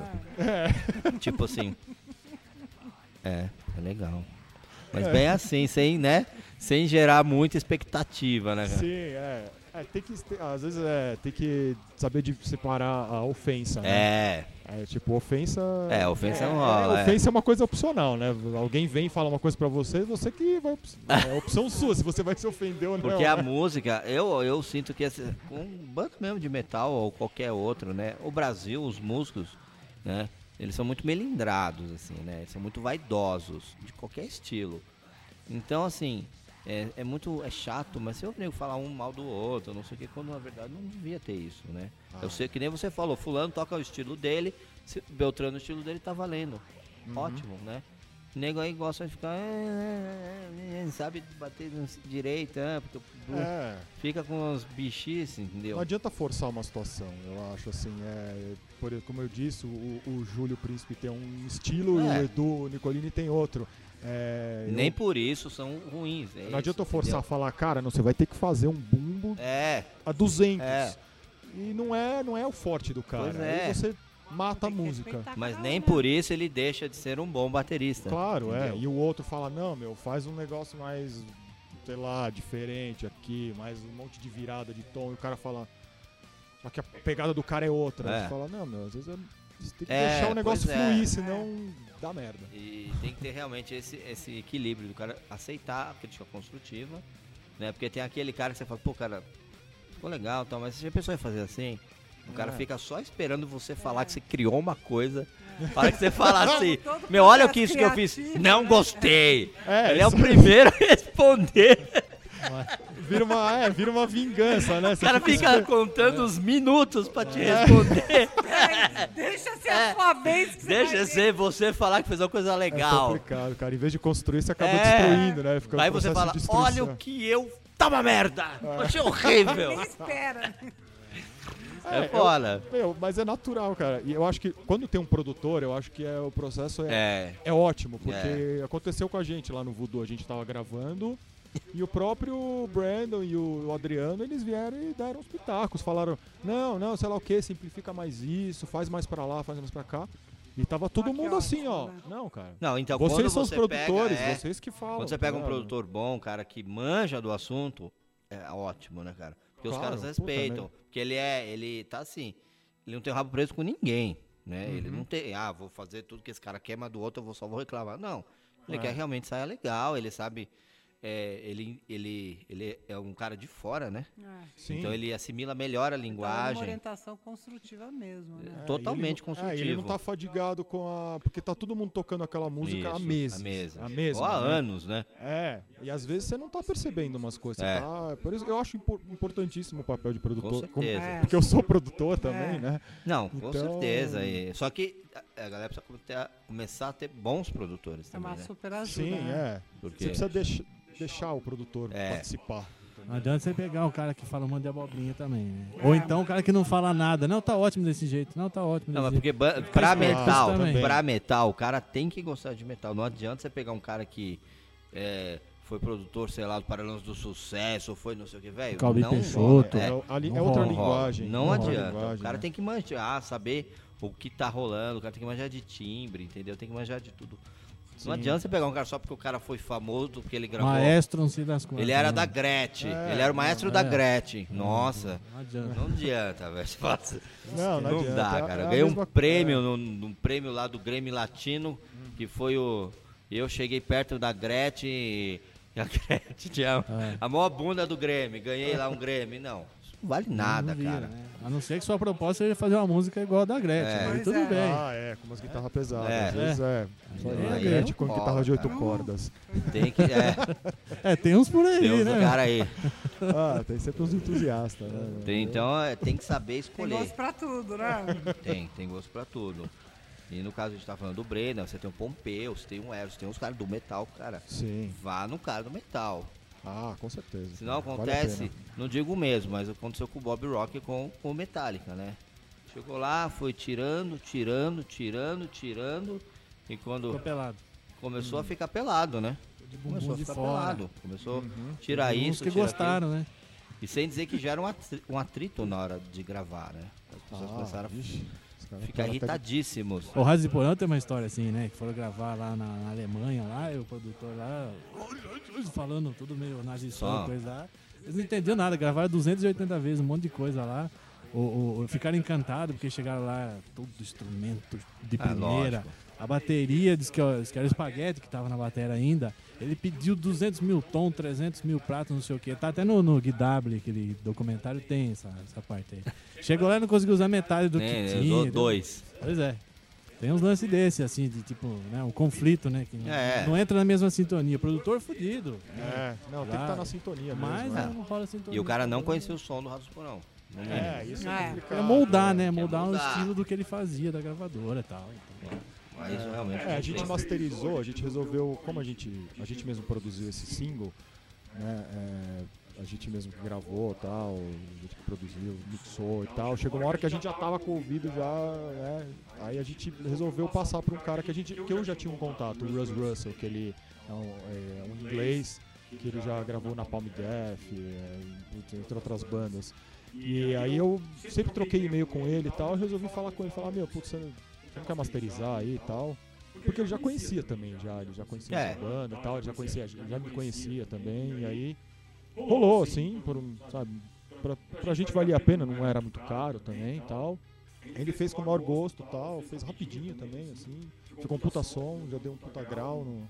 Tipo assim. É, é legal. Mas É. bem assim, sem, né? Sem gerar muita expectativa, né, cara? Sim, é. É, tem que, às vezes é, tem que saber de separar a ofensa, né? É. É, tipo, ofensa... É, ofensa é, não rola, é, é. ofensa é uma coisa opcional, né? Alguém vem e fala uma coisa pra você, você que vai... É opção sua, se você vai se ofender ou não. Porque a né? música, eu, eu sinto que esse, com banda mesmo de metal ou qualquer outro, né? O Brasil, os músicos, né? Eles são muito melindrados, assim, né? Eles são muito vaidosos, de qualquer estilo. Então, assim, é, é muito é chato, mas se eu nego falar um mal do outro, não sei o que, quando na verdade não devia ter isso, né? Ah. Eu sei que nem você falou, fulano toca o estilo dele, se Beltrano o estilo dele tá valendo. Uhum. Ótimo, né? O nego aí gosta de ficar, é, é, é, sabe bater direito, é, porque É, fica com os bichices, entendeu? não adianta forçar uma situação, eu acho assim, é, por, como eu disse, o, o Júlio Príncipe tem um estilo É. e o Edu Nicolini tem outro. É, Nem eu, por isso são ruins. É não adianta eu isso, forçar a entendeu? falar, cara, não, você vai ter que fazer um bumbo É, a duzentos. É. E não é, não é o forte do cara. Pois é. Aí você mata a Tem que música. respeitar mas cada nem um, né? por isso ele deixa de ser um bom baterista. Claro, é. entendeu? E o outro fala, não, meu, faz um negócio mais, sei lá, diferente aqui, mais um monte de virada de tom. E o cara fala, só que a pegada do cara é outra. É. Você fala, não, meu, às vezes é, você tem que É, deixar o negócio pois é. fluir, senão dá merda. E tem que ter realmente esse, esse equilíbrio do cara aceitar a crítica construtiva, né? Porque tem aquele cara que você fala, pô, cara, ficou legal, tal, mas se a pessoa ia fazer assim, o cara É. fica só esperando você falar que você criou uma coisa, para que você fala assim, Todo meu, olha o processo que isso que eu fiz, criativo, não né? gostei. É, Ele é o isso- primeiro a responder. Vira uma, é, vira uma vingança, né? O cara fica contando os minutos pra É. te responder. Deixa ser a sua vez que você Deixa vai ser você falar que fez uma coisa É legal. complicado, cara. Em vez de construir, você acaba É. destruindo, né? Fica um Aí você processo fala, de destruição. olha o que eu... Tá uma merda! É. Achei horrível. nem espera. É eu- foda. Meu, mas é natural, cara. E eu acho que quando tem um produtor, eu acho que é, o processo é, É, é ótimo, porque aconteceu com a gente lá no Voodoo. A gente tava gravando e o próprio Brandon e o Adriano, eles vieram e deram uns pitacos. Falaram, não, não, sei lá o que, simplifica mais isso, faz mais pra lá, faz mais pra cá. E tava todo Ah, que mundo assim, ótimo, ó. né? Não, cara. não, então quando Vocês são os você produtores, pega, é, vocês que falam. quando você pega um tá ligado? produtor bom, um cara que manja do assunto, é ótimo, né, cara? Porque os Claro, caras puta, respeitam. né? Porque ele é, ele tá assim, ele não tem o rabo preso com ninguém, né? Ele Uhum. não tem, ah, vou fazer tudo que esse cara quer, mas do outro eu vou, só vou reclamar. Não, ele É. quer realmente sair legal, ele sabe, é, ele, ele, ele é um cara de fora, né? É. Sim. Então ele assimila melhor a Então, é uma linguagem. orientação construtiva mesmo, né? É, totalmente e ele não- construtivo. É, e ele não tá fadigado com a. Porque tá todo mundo tocando aquela música há Isso, meses. há meses. Há meses. Ou há né? anos, né? É, e às vezes você não tá percebendo umas coisas. você É. tá- por isso eu acho impor- importantíssimo o papel de produtor. Com certeza. É. Porque eu sou produtor também, É. né? Não, com Então- certeza. E- só que a a galera precisa come- ter- começar a ter bons produtores É também, uma né? super ajuda. Sim, né? é. Porque Você precisa deix- deixar o produtor É. participar. Não adianta você pegar um cara que fala um monte de abobrinha também, né? É. Ou então um cara que não fala nada. Não, tá ótimo desse jeito. Não, tá ótimo Não, mas desse porque jeito. ba- pra esperto metal, também. pra metal, o cara tem que gostar de metal. Não adianta você pegar um cara que é, foi produtor, sei lá, do Paralamas do Sucesso, ou foi não sei o que, velho. Calbi Não Peixoto. rola, É, é, ali- é não outra rola. linguagem. Não outra adianta. linguagem, O cara né? tem que manjar, saber o que tá rolando, o cara tem que manjar de timbre, entendeu? Tem que manjar de tudo. Sim. Não adianta você pegar um cara só porque o cara foi famoso, porque ele gravou. Maestro, não sei das coisas. Ele era da Gretchen. É, ele era o maestro é. da Gretchen. Nossa. Não adianta. Não adianta, velho. Você fala assim, Não, não, não adianta. dá, É- cara. é a Ganhei um mesma- prêmio, é. num, num prêmio lá do Grêmio Latino, que foi o... Eu cheguei perto da Gretchen e e a Gretchen tinha É. a maior bunda do Grêmio. Ganhei lá um Grêmio. Não, isso não vale nada, Não vira, cara. né? A não ser que sua proposta seja fazer uma música igual a da Gretchen. É. Aí Pois tudo é. bem. Ah, é, com umas guitarras pesadas. É. Às vezes é. Só Aí a é Gretchen com rola, guitarra de oito cara. cordas. Tem que... É, É, tem uns por aí, tem uns né? caras aí. Ah, tem sempre uns entusiastas, né? Tem, então, é, tem que saber Tem escolher. gosto pra tudo, né? Tem, tem gosto pra tudo. E no caso a gente tá falando do Brenda, você tem o Pompeu, você tem o Eros, tem os caras do metal, cara. Sim. Vá no cara do metal. Ah, com certeza. Senão Vale a acontece, pena. não digo mesmo, mas aconteceu com o Bob Rock com, com o Metallica, né? Chegou lá, foi tirando, tirando, tirando, tirando. E quando Ficou pelado. começou a ficar pelado, né? De Começou bumbum a de ficar fora. pelado. Começou Uhum. a tirar Tem uns isso, que tirar gostaram, né? aquilo. E sem dizer que gera um atri- um atrito na hora de gravar, né? As pessoas Ah, começaram vixe, os a caras ficar falam até de- irritadíssimos. O Raso de Porão tem uma história assim, né? Que foram gravar lá na, na Alemanha, lá, e o produtor lá, falando tudo meio nazistão, Só. coisa lá. Eles não entendiam nada, gravaram duzentas e oitenta vezes, um monte de coisa lá. Ou, ou ficaram encantados porque chegaram lá, todo instrumento de Ah, primeira. lógico. A bateria, diz que, diz que era o Spaghetti que tava na bateria ainda. Ele pediu duzentos mil tons, trezentos mil pratos, não sei o que. Tá até no, no G W, aquele documentário, tem essa, essa parte aí. Chegou lá e não conseguiu usar metade do Nem, que eu tinha. dou dois. Pois é. Tem uns lances desses, assim, de tipo, né, um conflito, né? Que não, É. não entra na mesma sintonia. Produtor fudido. É, não, tem que Claro. estar na sintonia Mas mesmo. né? não rola sintonia. E o cara não conhecia o som do Ratos do Porão. É, isso é, É. complicado. É moldar, né? Quer Moldar o moldar. estilo do que ele fazia da gravadora e tal. Então, Mas isso realmente É, a gente masterizou, a gente resolveu, como a gente, a gente mesmo produziu esse single, né, é, a gente mesmo que gravou e tal, a gente que produziu, mixou e tal, chegou uma hora que a gente já tava com o ouvido já, né, aí a gente resolveu passar para um cara que, a gente, que eu já tinha um contato, o Russ Russell, que ele é um, é um inglês, que ele já gravou na Palm Death, é, entre outras bandas. E aí eu sempre troquei e-mail com ele e tal, eu resolvi falar com ele, falar, meu, putz, você você não quer masterizar aí e tal? Porque ele já conhecia também, já, ele já conhecia É. essa banda e tal, ele já conhecia, já me conhecia também, e aí rolou, assim, por um, sabe, pra, pra gente valia a pena, não era muito caro também e tal. Ele fez com o maior gosto e tal, fez rapidinho também, assim, ficou um puta som, já deu um puta grau no...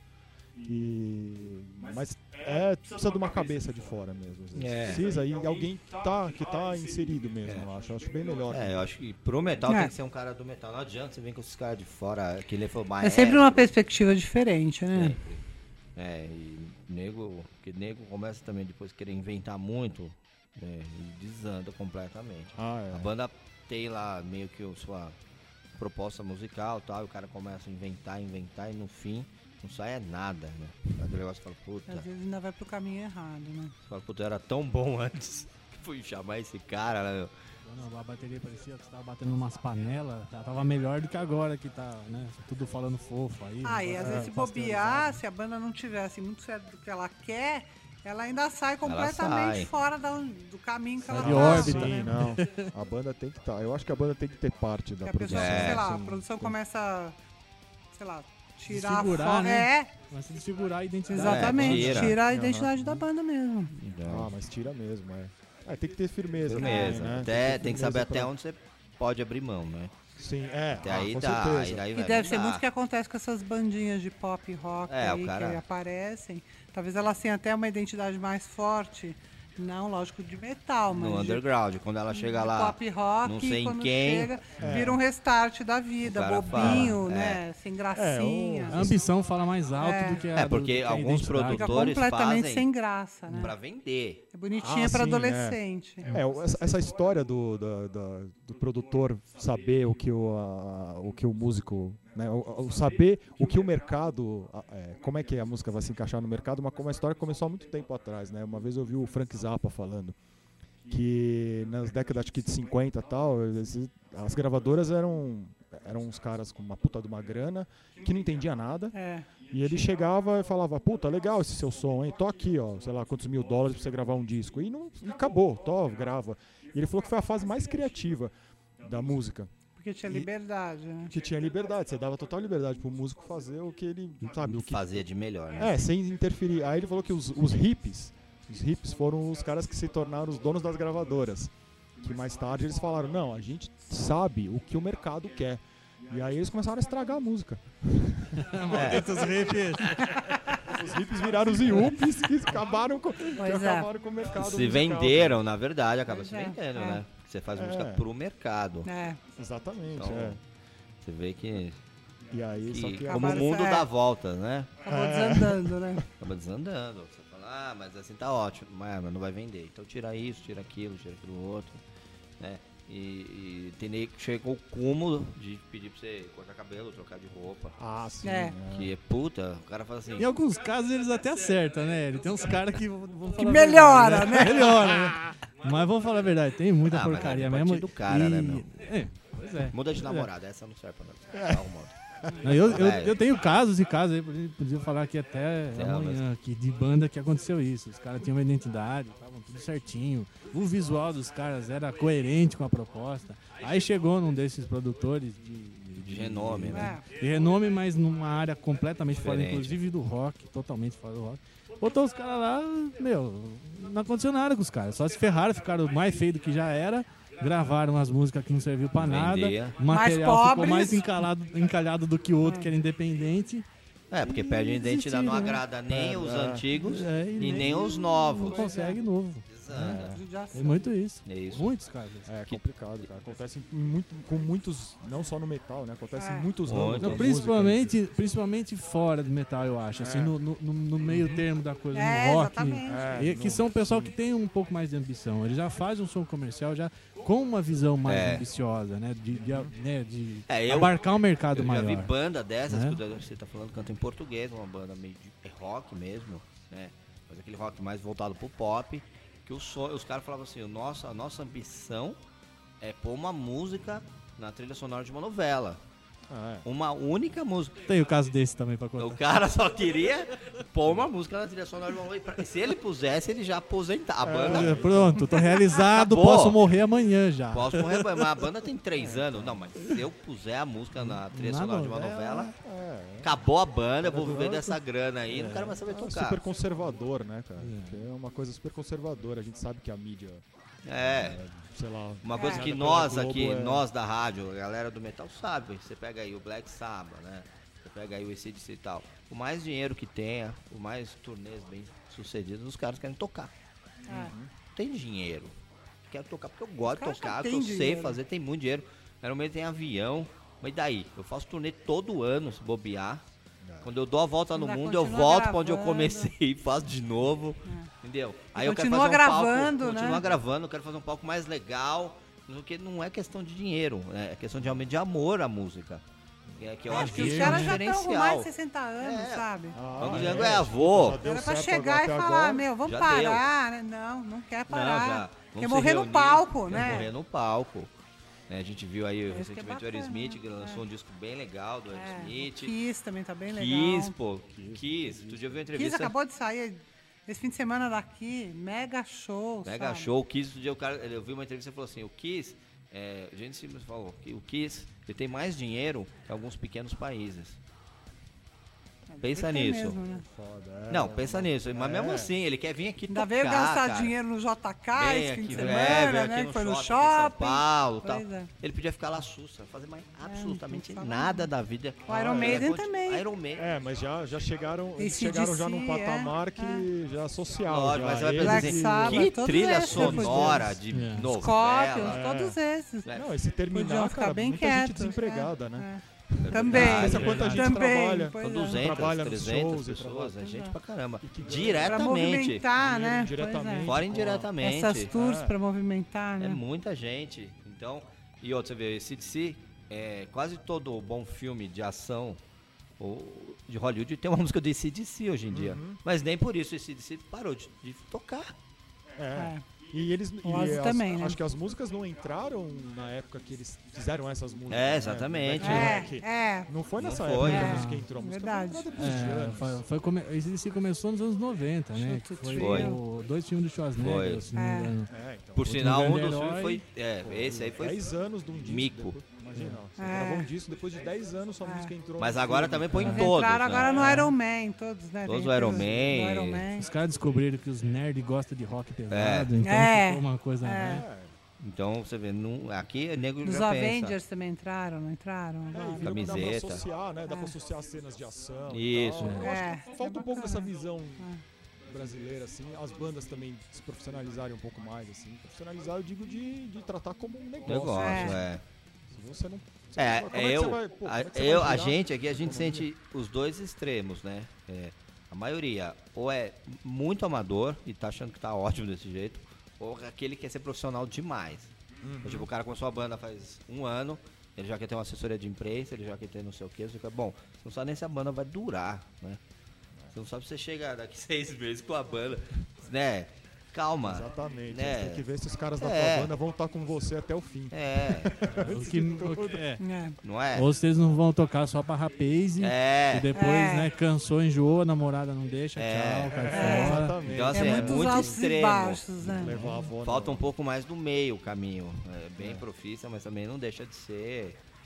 E... Mas é, precisa de uma cabeça de fora mesmo. Às vezes. É. Precisa e alguém que tá, que tá inserido mesmo, eu acho. Eu acho bem melhor. É, eu acho que pro metal É. tem que ser um cara do metal. Não adianta você vir com esses caras de fora, que ele falou mais. É sempre uma perspectiva diferente, né? Sempre. É, e nego, que nego começa também depois a querer inventar muito, né, e desanda completamente. Ah, A é. banda tem lá meio que a sua proposta musical e tal, e o cara começa a inventar, inventar e no fim não sai é nada, né? Aí o negócio fala, puta, Às vezes ainda vai pro caminho errado, né? você fala, puta, era tão bom antes que fui chamar esse cara, né, meu? não, a bateria parecia que você tava batendo umas panelas, tá- tava melhor do que agora que tá, né? Tudo falando fofo aí. Ah, né, e às é, vezes se pasteurizado. bobear, se a banda não tivesse muito certo do que ela quer, ela ainda sai completamente sai. fora da- do caminho que Sai ela de tá. órbita. Sim, não. A banda tem que estar. Eu acho que a banda tem que ter parte da Que a pessoa, produção. É, sei lá, a assim, produção tem- começa, sei lá, tirar Desfigurar, fora. né? É, Começa a desfigurar a identidade. exatamente. tira. tira a Aham. identidade da banda mesmo. Ah, mas tira mesmo, é. É, tem que ter firmeza. Firmeza. também, né? Até, ter tem que firmeza saber até pra- onde você pode abrir mão, né? Sim, é. Até ah, aí com dá, certeza. aí daí E vai, deve não ser dá. muito o que acontece com essas bandinhas de pop rock É, o aí cara- que aparecem. Talvez elas tenham até uma identidade mais forte. Não, lógico, de metal, mas No de- underground, quando ela chega de lá, pop rock, não sei em quando quem, chega, É. vira um restart da vida, O cara bobinho, fala, né? Sem gracinha. A ambição fala mais alto É. do que a É, porque do, do que a alguns identidade. Fica produtores completamente fazem sem graça, né? pra vender. É bonitinha Ah, pra sim, adolescente. É, o- essa, essa história do, da- da- do produtor saber o que o, a- o, que o músico, né, o, o saber o que o mercado, a- é, como é que a música vai se encaixar no mercado, uma, uma história que começou há muito tempo atrás, né? Uma vez eu ouvi o Frank Zappa falando que nas décadas acho que de cinquenta e tal, esse- as gravadoras eram, eram uns caras com uma puta de uma grana que não entendia nada. É. E ele chegava e falava, puta, legal esse seu som, hein? Tô aqui, ó, sei lá, quantos mil dólares pra você gravar um disco. E não e acabou, tô, grava. E ele falou que foi a fase mais criativa da música. Porque tinha E- liberdade, né? Que tinha liberdade, você dava total liberdade pro músico fazer o que ele, sabe, o que... Fazia de melhor, né? É, sem interferir. Aí ele falou que os, os hippies, os hippies foram os caras que se tornaram os donos das gravadoras. Que mais tarde eles falaram, não, a gente sabe o que o mercado quer. E aí eles começaram a estragar a música. Malditos hippies. Os hippies viraram os yuppies que acabaram com, que Pois é. acabaram com o mercado Se musical. venderam, na verdade, acaba Pois se é, vendendo, é. né? Você faz É. música pro mercado. É. Exatamente, Então, é. Você vê que, E aí, só que que... como o Acabaram- mundo é. dá voltas, né? Acabou É. desandando, né? Acaba desandando. Você fala, ah, mas assim tá ótimo, mas mas não vai vender. Então tira isso, tira aquilo, tira aquilo outro, né? E, e tem nego que chegou o cúmulo de pedir pra você cortar cabelo, trocar de roupa. Ah, sim. É. é. Que é puta, o cara fala assim, Em alguns casos eles até acertam, né? Ele tem uns caras que vão vão Que falar a melhora, verdade, né? Melhora, né? Mas vamos falar a verdade, tem muita Ah, mas porcaria é a mesmo. partir do cara, e... né, meu? É, pois é. muda de Pois é. namorada, essa não serve pra nada. Arruma outra. Não, eu, eu, Velho. eu tenho casos e casos aí, podia- podia falar aqui até Até amanhã, aqui, de banda que aconteceu isso. Os caras tinham uma identidade, estavam tudo certinho. O visual dos caras era coerente com a proposta. Aí chegou num desses produtores de, de De renome, né? É. De renome, mas numa área completamente fora, Diferente. inclusive do rock, totalmente fora do rock. Botou os caras lá, meu, não aconteceu nada com os caras. Só se ferraram, ficaram mais feios do que já era. Gravaram as músicas que não serviu pra nada. Vendia. O material Mais ficou pobres. mais encalado, encalhado do que o outro, que era independente. É, porque perde a identidade, não Desistiram, né? agrada nem os antigos É, e nem os novos. Não consegue novo. Desanda. Judiação. É muito isso. É isso. Muitos casos. É complicado, cara. Acontece em muito, com muitos, não só no metal, né? Acontece É. em muitos Muito. ramos. da Não, música. principalmente, principalmente fora do metal, eu acho. Assim, É. no, no, no meio termo da coisa, É, no rock. exatamente. É, E, que no- são o pessoal que tem um pouco mais de ambição. Ele já faz um som comercial já com uma visão mais É. ambiciosa, né? De, de, né? de É, eu- abarcar um mercado Eu já maior. vi banda dessas, Né? que você tá falando, canta em português, uma banda meio de é rock mesmo, né? Mas aquele rock mais voltado pro pop, que o so, os caras falavam assim, o nosso, a nossa ambição é pôr uma música na trilha sonora de uma novela. Ah, é. Uma única música. Tem o caso desse também pra O contar. cara só queria pôr uma música na trilha sonora de uma novela. Se ele pusesse, ele já aposentava. A banda É, pronto, tô realizado, Acabou. posso morrer amanhã já. Posso morrer, mas a banda tem três anos. Não, mas se eu puser a música na trilha Na sonora de uma novela, novela, É, acabou a banda, eu vou viver dessa grana aí, não quero mais saber é tocar. super conservador, né, cara? É. É uma coisa super conservadora. A gente sabe que a mídia, É, sei lá... uma coisa É. que pela nós Globo aqui, é- nós da rádio, a galera do metal sabe. Você pega aí o Black Sabbath, né? Você pega aí o A C D C e tal. O mais dinheiro que tenha, o mais turnês bem sucedidos, os caras querem tocar. É. Tem dinheiro. Quero tocar porque eu gosto de caras tocar, já que têm eu sei dinheiro. fazer, tem muito dinheiro. Normalmente tem avião, mas daí? Eu faço turnê todo ano, se bobear. Quando eu dou a volta no Ainda mundo, eu continua volto pra onde eu gravando. comecei e faço de novo. Entendeu? Aí eu quero continua fazer um palco, gravando, né? continua gravando, eu quero fazer um palco mais legal, porque não é questão de dinheiro, né? É questão de realmente de amor à música. É que eu acho que Os isso é um caras já estão com mais diferencial. de sessenta anos, É. sabe? Ah, Vamos é, dizer, é avô. já deu Era pra certo chegar até e falar, agora. meu, vamos Já parar, né? Não, não quer Não, parar. já. Quer Vamos morrer se no reunir, palco, quer né? morrer no palco. Né, a gente viu aí Isso que é recentemente o bacana, Aerosmith, que né? lançou um disco bem legal do É, Aerosmith. Kiss também tá bem legal. Kiss, pô. Kiss. Tu já viu a Kiss entrevista? acabou de sair esse fim de semana daqui, mega show, Mega sabe? show. O Kiss, outro dia o cara, eu vi uma entrevista e falou assim, o Kiss, é, o Gene Simmons falou que o Kiss ele tem mais dinheiro que alguns pequenos países. Pensa Tem nisso. mesmo, né? Foda, é. Não, pensa nisso. Mas É. mesmo assim, ele quer vir aqui Ainda tocar, veio gastar cara. dinheiro no J K Vem esse fim aqui, de é, semana, vem aqui né? no Que foi no shopping, aqui em São shopping. Paulo e tal. Pois é. Ele podia ficar lá sussa, fazer mais absolutamente não nada da vida. O Iron Ele Maiden é conti- também. Iron Maiden. É, mas já, já chegaram, eles A C D C, chegaram já num é, patamar que já social. Lógico, já. mas você vai Eles pensar Black assim, Sabbath, que todos trilha esses depois sonora deles. de É. novela. Scorpions, É. todos esses. né? Não, e se Podiam terminar, ficar cara, bem muita quietos. gente desempregada, né? É. Também. Pensa quanta gente Também, trabalha. pois São é. duzentas, Trabalha nos trezentas shows e pessoas, trabalha. é gente pra caramba. E que ganha. Pra Diretamente. movimentar, né? Indiretamente. Pois é. Fora indiretamente. Essas tours É. pra movimentar, É né? muita gente. Então, e outra, você vê, esse C D C, é, quase todo bom filme de ação ou de Hollywood tem uma música do A C D C hoje em dia. Uhum. Mas nem por isso o A C D C parou de, de tocar. É. É. E eles. E Ozzy as- também, né? Acho que as músicas não entraram na época que eles fizeram essas músicas. É, né? exatamente. Back to É, Rock. é. Não foi Não nessa foi. época que É, a música entrou. A música verdade. foi depois de É, anos. foi, foi come... Esse D C começou nos anos noventa, né? Shoot Que foi, Foi. o- dois filmes do Schwarzenegger, Foi. se não É. me engano. É, então. Por Outro sinal, um grande dos herói. filmes foi. É, esse aí foi. dez anos de um disco. mico. Depois, imagina, você É. gravou um disco, depois de dez anos sua É. música entrou. Mas no agora filme, também põe em cara. Eles todos, entraram né? agora no Iron Man, todos, né? Todos Tem o Iron aqueles do Man. Iron Man. Os caras descobriram que os nerds gostam de rock pesado, então É. ficou uma coisa, É. né? É, Então, você vê, não, aqui o nego Os já Avengers pensa. também entraram, não entraram? É, e agora? viram que dá pra Camiseta. associar, né? Dá pra É. associar cenas de ação. e Isso. tal. Eu É. acho que falta É um pouco dessa bacana. visão brasileira, assim. As bandas também se profissionalizarem um pouco mais, assim. Profissionalizar, eu digo de, de tratar como um negócio. Negócio, É. é. Se você não. você É, não- como que eu, você vai- pô, como a, é que você eu, vai a girar? gente aqui, a gente economia? sente os dois extremos, né? É, a maioria ou é muito amador e tá achando que tá ótimo desse jeito, ou aquele que quer ser profissional demais. Uhum. Então, tipo, o cara começou a banda faz um ano, ele já quer ter uma assessoria de imprensa, ele já quer ter não sei o que, bom, você não sabe nem se a banda vai durar, né? Você não sabe se você chega daqui seis meses com a banda, né? Calma. Exatamente. né? Tem que ver se os caras da É. tua banda vão estar com você até o fim. É, O que, o que- é. É. não é? Ou vocês não vão tocar só pra rapaz e, É. e depois, É. né, cansou, enjoou, a namorada não deixa, É. tchau, cai É. fora. Exatamente. Então, assim, É é muitos muito altos e extremo. baixos, né? Levar a avó Falta na- um pouco mais do meio o caminho. É bem profissa, mas também não deixa de ser.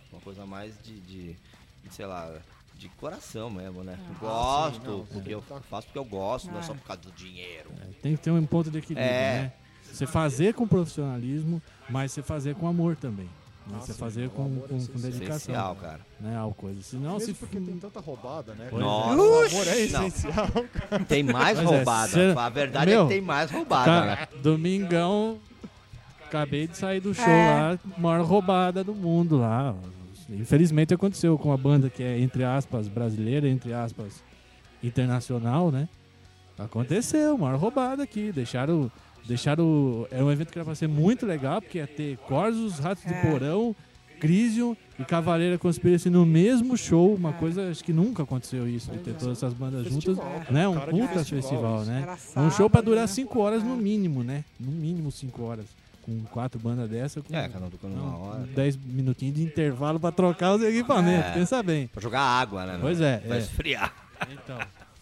Uma coisa mais de, de, de sei lá, de coração mesmo, né? Ah, gosto, sim, não, porque sim. eu faço porque eu gosto, não é só É. por causa do dinheiro. É, tem que ter um ponto de equilíbrio, É. né? Você fazer com profissionalismo, mas você fazer com amor também. Né? Ah, Você sim, fazer o com, amor é com, com essencial. dedicação. Essencial, cara. Né? Ao coisa. Senão, Mesmo se porque tem tanta roubada, né? Pois é. Nossa. O amor é Não. essencial. Tem mais Mas é, roubada. cê- A verdade é Meu, que tem mais roubada, Cara, né? domingão, acabei de sair do show É. lá, maior roubada do mundo lá. Infelizmente aconteceu com a banda que é, entre aspas, brasileira, entre aspas, internacional, né? Aconteceu, maior roubada aqui. Deixaram. Deixaram. É um evento que era pra ser muito legal, porque ia ter Corsos, Ratos É. de Porão, Crisium e Cavaleira Conspiracy no mesmo show. Uma É. coisa, acho que nunca aconteceu isso, de ter todas essas bandas juntas. Festival, Né? Um cara de puta festival, festival, isso. né? Era Um sábado, show pra durar né? cinco horas no É. mínimo, né? No mínimo cinco horas. Com quatro bandas dessa, com É, cada um tocando uma não, hora. dez minutinhos de intervalo pra trocar os equipamentos. É. Pensa bem. Pra jogar água, né? Pois é, Pra é. esfriar. Então,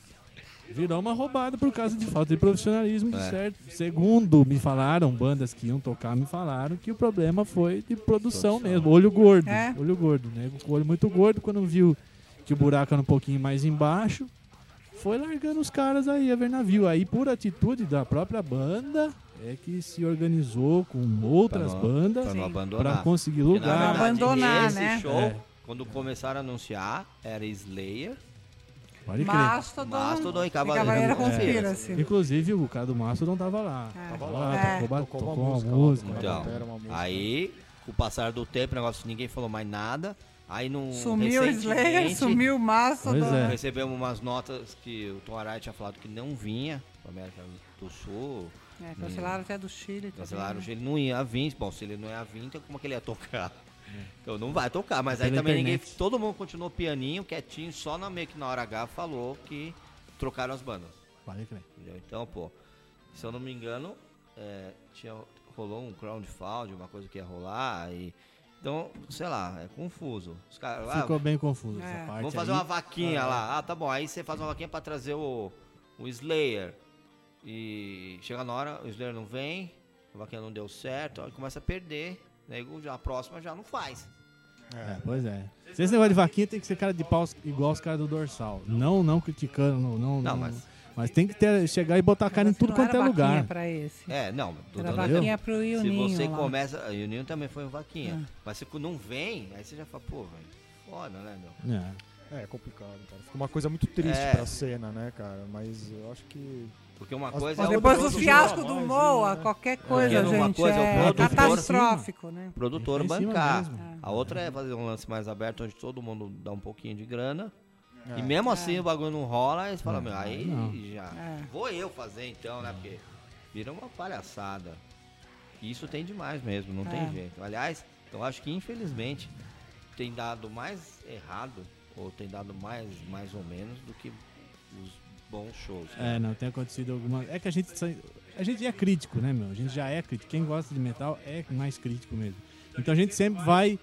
virou uma roubada por causa de falta de profissionalismo, de É. certo. Segundo me falaram, bandas que iam tocar me falaram que o problema foi de produção, Produção. mesmo. Olho gordo. É. Olho gordo, né? Com o olho muito gordo, quando viu que o buraco era um pouquinho mais embaixo, foi largando os caras aí a ver navio. Aí, por atitude da própria banda, é que se organizou com outras Pra não- bandas Pra não Sim. abandonar. pra conseguir Porque, na lugar. Pra verdade, abandonar, esse né? show, É. quando começaram a anunciar, era Slayer, Pode crer. Mastodon, Mastodon e e Cavaleira Cavaleira Conspiracy. Conspiracy. Inclusive, o cara do Mastodon tava lá. É. Tava Tava lá, lá, É. tocou, ba- Tocou uma tocou uma música música. lá, né? Então, batera, uma música. aí, com o passar do tempo, o negócio ninguém falou mais nada. Aí no Sumiu o Slayer, recentemente, sumiu o Mastodon. Pois é. recebemos umas notas que o Tom Araya tinha falado que não vinha para América do Sul. É, cancelaram até do Chile. Cancelaram, também, né? ele não ia vir. Bom, se ele não ia vir, então como é que ele ia tocar? É. Então não vai tocar, mas aí Pela também ninguém. internet. Todo mundo continuou pianinho, quietinho, só na meio que na hora H falou que trocaram as bandas. Pode crer. Entendeu? Então, pô, se eu não me engano, é, tinha, rolou um crowdfunding, uma coisa que ia rolar. E, então, sei lá, é confuso. Os caras, ah, Ficou bem confuso É. essa parte vamos fazer aí. uma vaquinha lá. Ah, tá bom. Aí você faz uma vaquinha pra trazer o, o Slayer. E chega na hora, o Slayer não vem, a vaquinha não deu certo, aí começa a perder. Daí já a próxima já não faz. É, pois é. Se esse negócio de vaquinha tem que ser cara de pau igual os caras do dorsal. Não, não criticando, não, não, Não, mas... mas. mas tem que ter, chegar e botar a cara em Mas tudo não quanto é era vaquinha lugar. pra esse. É, não, tô Era dando vaquinha pro Se Juninho você lá. começa. E o Ninho também foi um vaquinha. Ah. Mas se não vem, aí você já fala, pô, velho, foda, né, meu? É. É, complicado, cara. Fica uma coisa muito triste É. pra cena, né, cara? Mas eu acho que... Porque uma As- coisa as é o Depois do produtor fiasco mais, do né? Moa, qualquer coisa, Porque uma gente, coisa é o é produtor- catastrófico, né? produtor Em cima bancar. mesmo. A outra é fazer um lance mais aberto onde todo mundo dá um pouquinho de grana. É. E mesmo assim o bagulho não rola, aí você fala, É, meu, aí não. já. É. Vou eu fazer então, né? Porque vira uma palhaçada. E isso tem demais mesmo, não É. tem jeito. Aliás, eu acho que infelizmente tem dado mais errado, ou tem dado mais, mais ou menos, do que os bons shows. né? É, não, tem acontecido alguma... É que a gente... sa- A gente é crítico, né, meu? A gente já é crítico. Quem gosta de metal é mais crítico mesmo. Então a gente sempre vai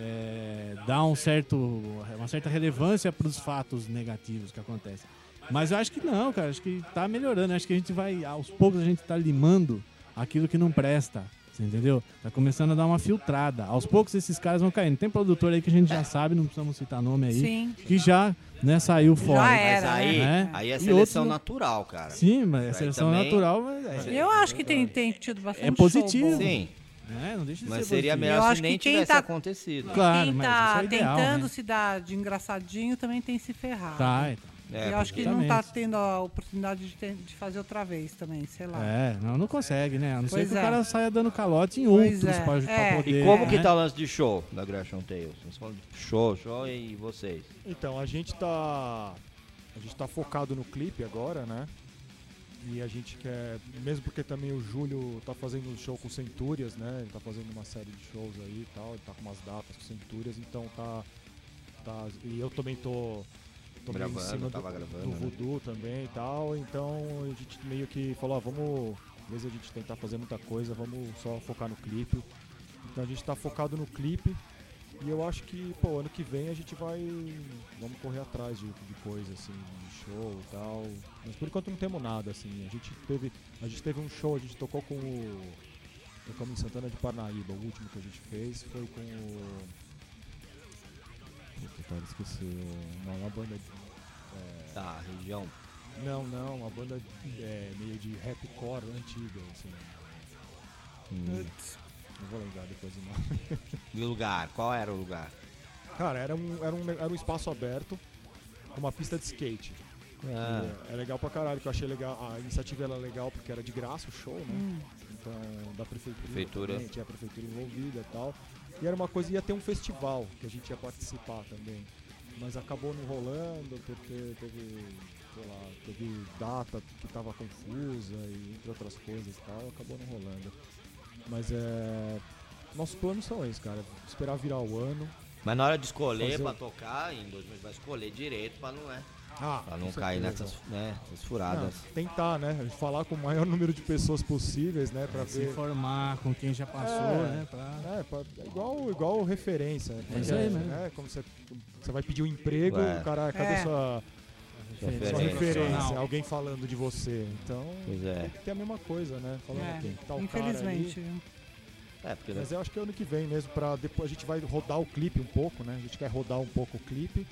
é, dar um certo, uma certa relevância para os fatos negativos que acontecem. Mas eu acho que não, cara. Acho que tá melhorando. Acho que a gente vai... Aos poucos a gente tá limando aquilo que não presta. Você entendeu? Tá começando a dar uma filtrada. Aos poucos esses caras vão caindo. Tem produtor aí que a gente já sabe, não precisamos citar nome aí. Sim. Que já, né, saiu fora. Já Mas era, aí, né? aí é E seleção outros- natural, cara. Sim, mas a Aí seleção também- natural mas é, Eu acho que tem, tem tido bastante É positivo. show bom. Sim, né? Não deixa de mas ser seria positivo. melhor Eu se acho nem que quem tivesse tá- acontecido. Claro, Quem mas tá isso é ideal, tentando né? se dar de engraçadinho também tem se ferrado. Tá, então. É, eu acho que porque- não tá Exatamente. tendo a oportunidade de, ter- de fazer outra vez também, sei lá. É, não, não consegue, né? A não ser Pois que o é. cara saia dando calote em Pois outros é, pra, pra é. poder... E como que né? tá o lance de show da Gresham Tales? Nós falamos de show, show e vocês. Então, a gente tá. A gente tá focado no clipe agora, né? E a gente quer. Mesmo porque também o Júlio tá fazendo um show com Centúrias, né? Ele tá fazendo uma série de shows aí e tal. Ele tá com umas datas com Centúrias, então tá. tá e eu também tô. tô meio Gravando, em cima do, tava gravando, do né? Voodoo também e tal. Então a gente meio que falou, ah, vamos. Em vez de a gente tentar fazer muita coisa, vamos só focar no clipe. Então a gente tá focado no clipe. E eu acho que, pô, ano que vem a gente vai. Vamos correr atrás de, de coisa, assim, de show e tal. Mas por enquanto não temos nada, assim. A gente teve. A gente teve um show, a gente tocou com o. Tocamos em Santana de Parnaíba. O último que a gente fez foi com o. Puta, cara, esqueci. Não, uma banda de... É... Da região. Não, não, uma banda é, meio de rapcore antiga, assim. Hum. Não vou lembrar depois do nome. E o lugar? Qual era o lugar? Cara, era um, era um, era um espaço aberto com uma pista de skate. Ah, É, é legal pra caralho, que eu achei legal. A iniciativa era legal porque era de graça o show, né? Hum. Então, da prefeitura. Prefeitura. Também, tinha a prefeitura envolvida e tal. E era uma coisa, ia ter um festival que a gente ia participar também. Mas acabou não rolando porque teve, sei lá, teve data que tava confusa e entre outras coisas e tal, acabou não rolando. Mas é. Nossos planos são esses, cara. Esperar virar o ano. mas na hora de escolher Fazer pra o- tocar, em dois meses vai escolher direito pra não, é, Ah, pra não com cair certeza. nessas, né, nessas furadas. Não, tentar, né? Falar com o maior número de pessoas possíveis, né? Pra Se ver. informar com quem já passou, É. né? Pra... É, pra- é igual, igual referência. Né? É isso aí É, mesmo. né? Como você, você vai pedir um emprego, É. o cara, cadê É. sua, sua Referência. referência? Nacional. Alguém falando de você. Então, Pois é. tem que ter a mesma coisa, né? Falando É, quem tá o infelizmente. cara ali. viu? É, porque Mas eu acho que é ano que vem mesmo, pra depois a gente vai rodar o clipe um pouco, né? A gente quer rodar um pouco o clipe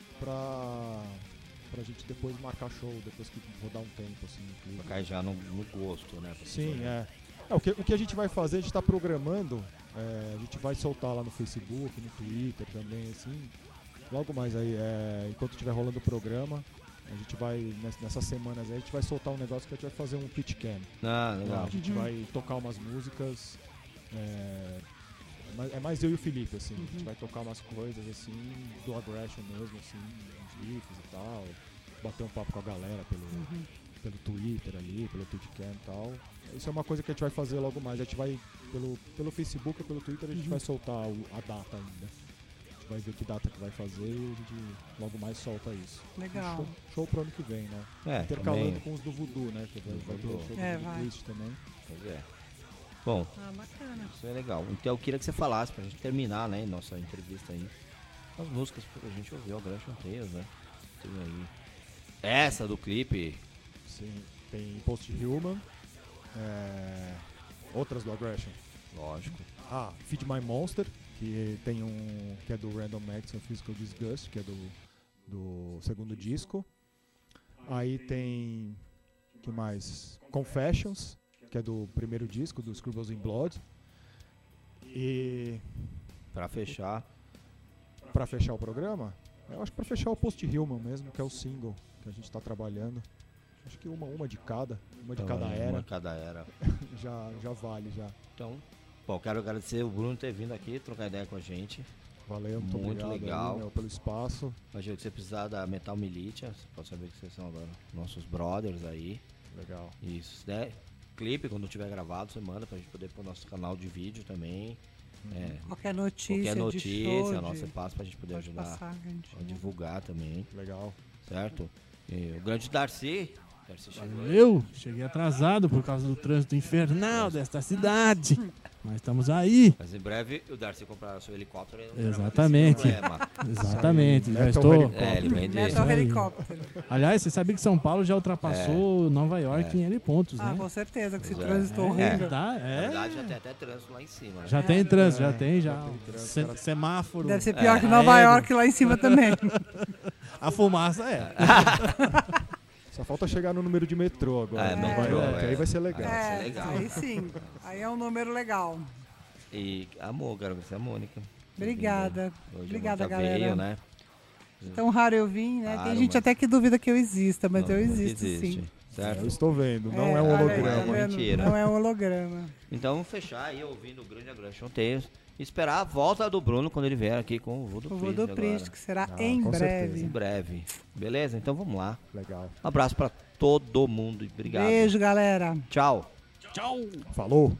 pra, pra gente depois marcar show, depois que rodar um tempo, assim, o clipe. vai cair já no, no gosto, né? pra Sim, pessoa. é. É, o, que, o que a gente vai fazer, a gente tá programando, é, a gente vai soltar lá no Facebook, no Twitter também, assim. Logo mais aí, é, enquanto estiver rolando o programa, a gente vai, ness- nessas semanas aí, a gente vai soltar um negócio que a gente vai fazer um pitch cam. Ah, legal. A gente Uhum. vai tocar umas músicas, é, mas- é mais eu e o Felipe, assim. A gente vai tocar umas coisas, assim, do Aggression mesmo, assim, uns riffs e tal. Bater um papo com a galera pelo, Uhum. pelo Twitter ali, pelo Twitchcam e tal. Isso é uma coisa que a gente vai fazer logo mais. A gente vai, pelo, pelo Facebook ou pelo Twitter, a gente Uhum. vai soltar o- a data ainda. A gente vai ver que data que vai fazer e a gente logo mais solta isso. Legal. Show, show pro ano que vem, né? É, Intercalando também. com os do Voodoo, né? Que vai, vai ter o Voodoo. show do É, Voodoo vai. Twist também. Pois é. Bom, Ah, bacana. isso é legal. Então eu queria que você falasse pra gente terminar, né, nossa entrevista aí. As músicas que a gente ouviu, a Aggression Tales, né? Tem aí. Essa do clipe. Sim, tem Post Human. é, outras do Aggression. Lógico. Ah, Feed My Monster, que tem um. que é do Random Acts of Physical Disgust, que é do, do segundo disco. Aí tem. Que mais? Confessions, que é do primeiro disco, do Scribbles in Blood. E Pra fechar. pra fechar o programa, eu acho que pra fechar o Post Human mesmo, que é o single que a gente tá trabalhando. Acho que uma, uma de cada, uma de cada Uma era, de cada era. já, já vale já. Então, bom, quero agradecer o Bruno ter vindo aqui trocar ideia com a gente. Valeu, muito, Muito obrigado aí, legal. meu, pelo espaço. Imagina que você precisar da Metal Militia, você pode saber que vocês são agora nossos brothers aí. Legal. Isso, né? Clipe, quando tiver gravado, você manda pra gente poder pôr no nosso canal de vídeo também. É, Qualquer notícia, qualquer de notícia, show, a nossa de... passa pra gente poder pode ajudar passar, que a gente a divulgar também, Legal. certo? E o grande Darcy, Darcy chegou aí. Eu cheguei atrasado por causa do trânsito infernal desta cidade. Mas estamos aí. Mas em breve o Darcy comprará seu helicóptero e não terá mais Exatamente. esse problema. Exatamente. Já Metal estou. Helicóptero. É, ele vende. Metal aí. helicóptero. Aliás, você sabia que São Paulo já ultrapassou Nova York em L pontos, Ah, né? com certeza, que esse Pois é. trânsito É. horrível. Tá, Na é. verdade já tem até trânsito lá em cima, né? Já tem trânsito, já É, tem já já. tem trânsito, Se- cara. Semáforo. Deve ser pior É, que Nova aéreo. York lá em cima também. A fumaça é. Só falta chegar no número de metrô agora. É, né? metrô, Vai- que é. aí vai ser legal. Vai ser É, legal. aí sim. Aí é um número legal. E amor, quero agradecer a Mônica. Obrigada. Hoje Obrigada, a Mônica galera. veio, né? Tão raro eu vim, né? Claro, Tem gente mas- até que duvida que eu exista, mas Não, eu mas existo existe, sim. certo? Eu estou vendo, não é, um olha aí, holograma. tá É uma vendo? mentira. Não é um holograma. Então vamos fechar aí ouvindo o grande Aggression Tales e esperar a volta do Bruno quando ele vier aqui com o Voodoo O Priest Voodoo agora. Priest, que será Ah, em com breve. Em breve. Beleza? Então vamos lá. Legal. Um abraço pra todo mundo e obrigado. Beijo, galera. Tchau. Falou!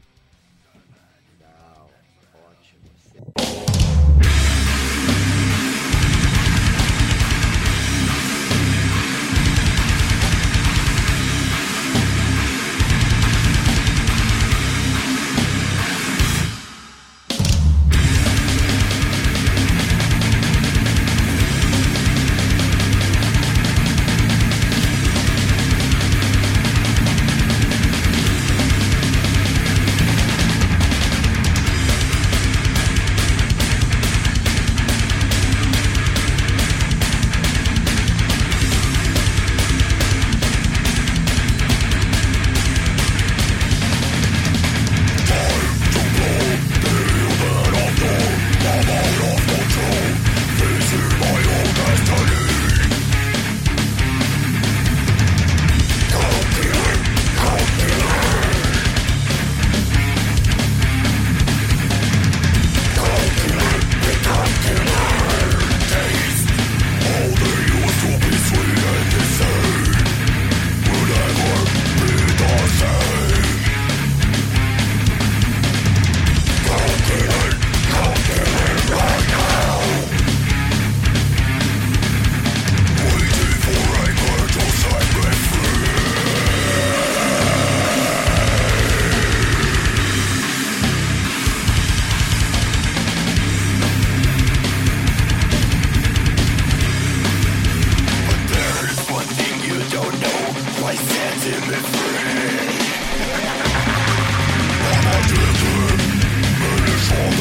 From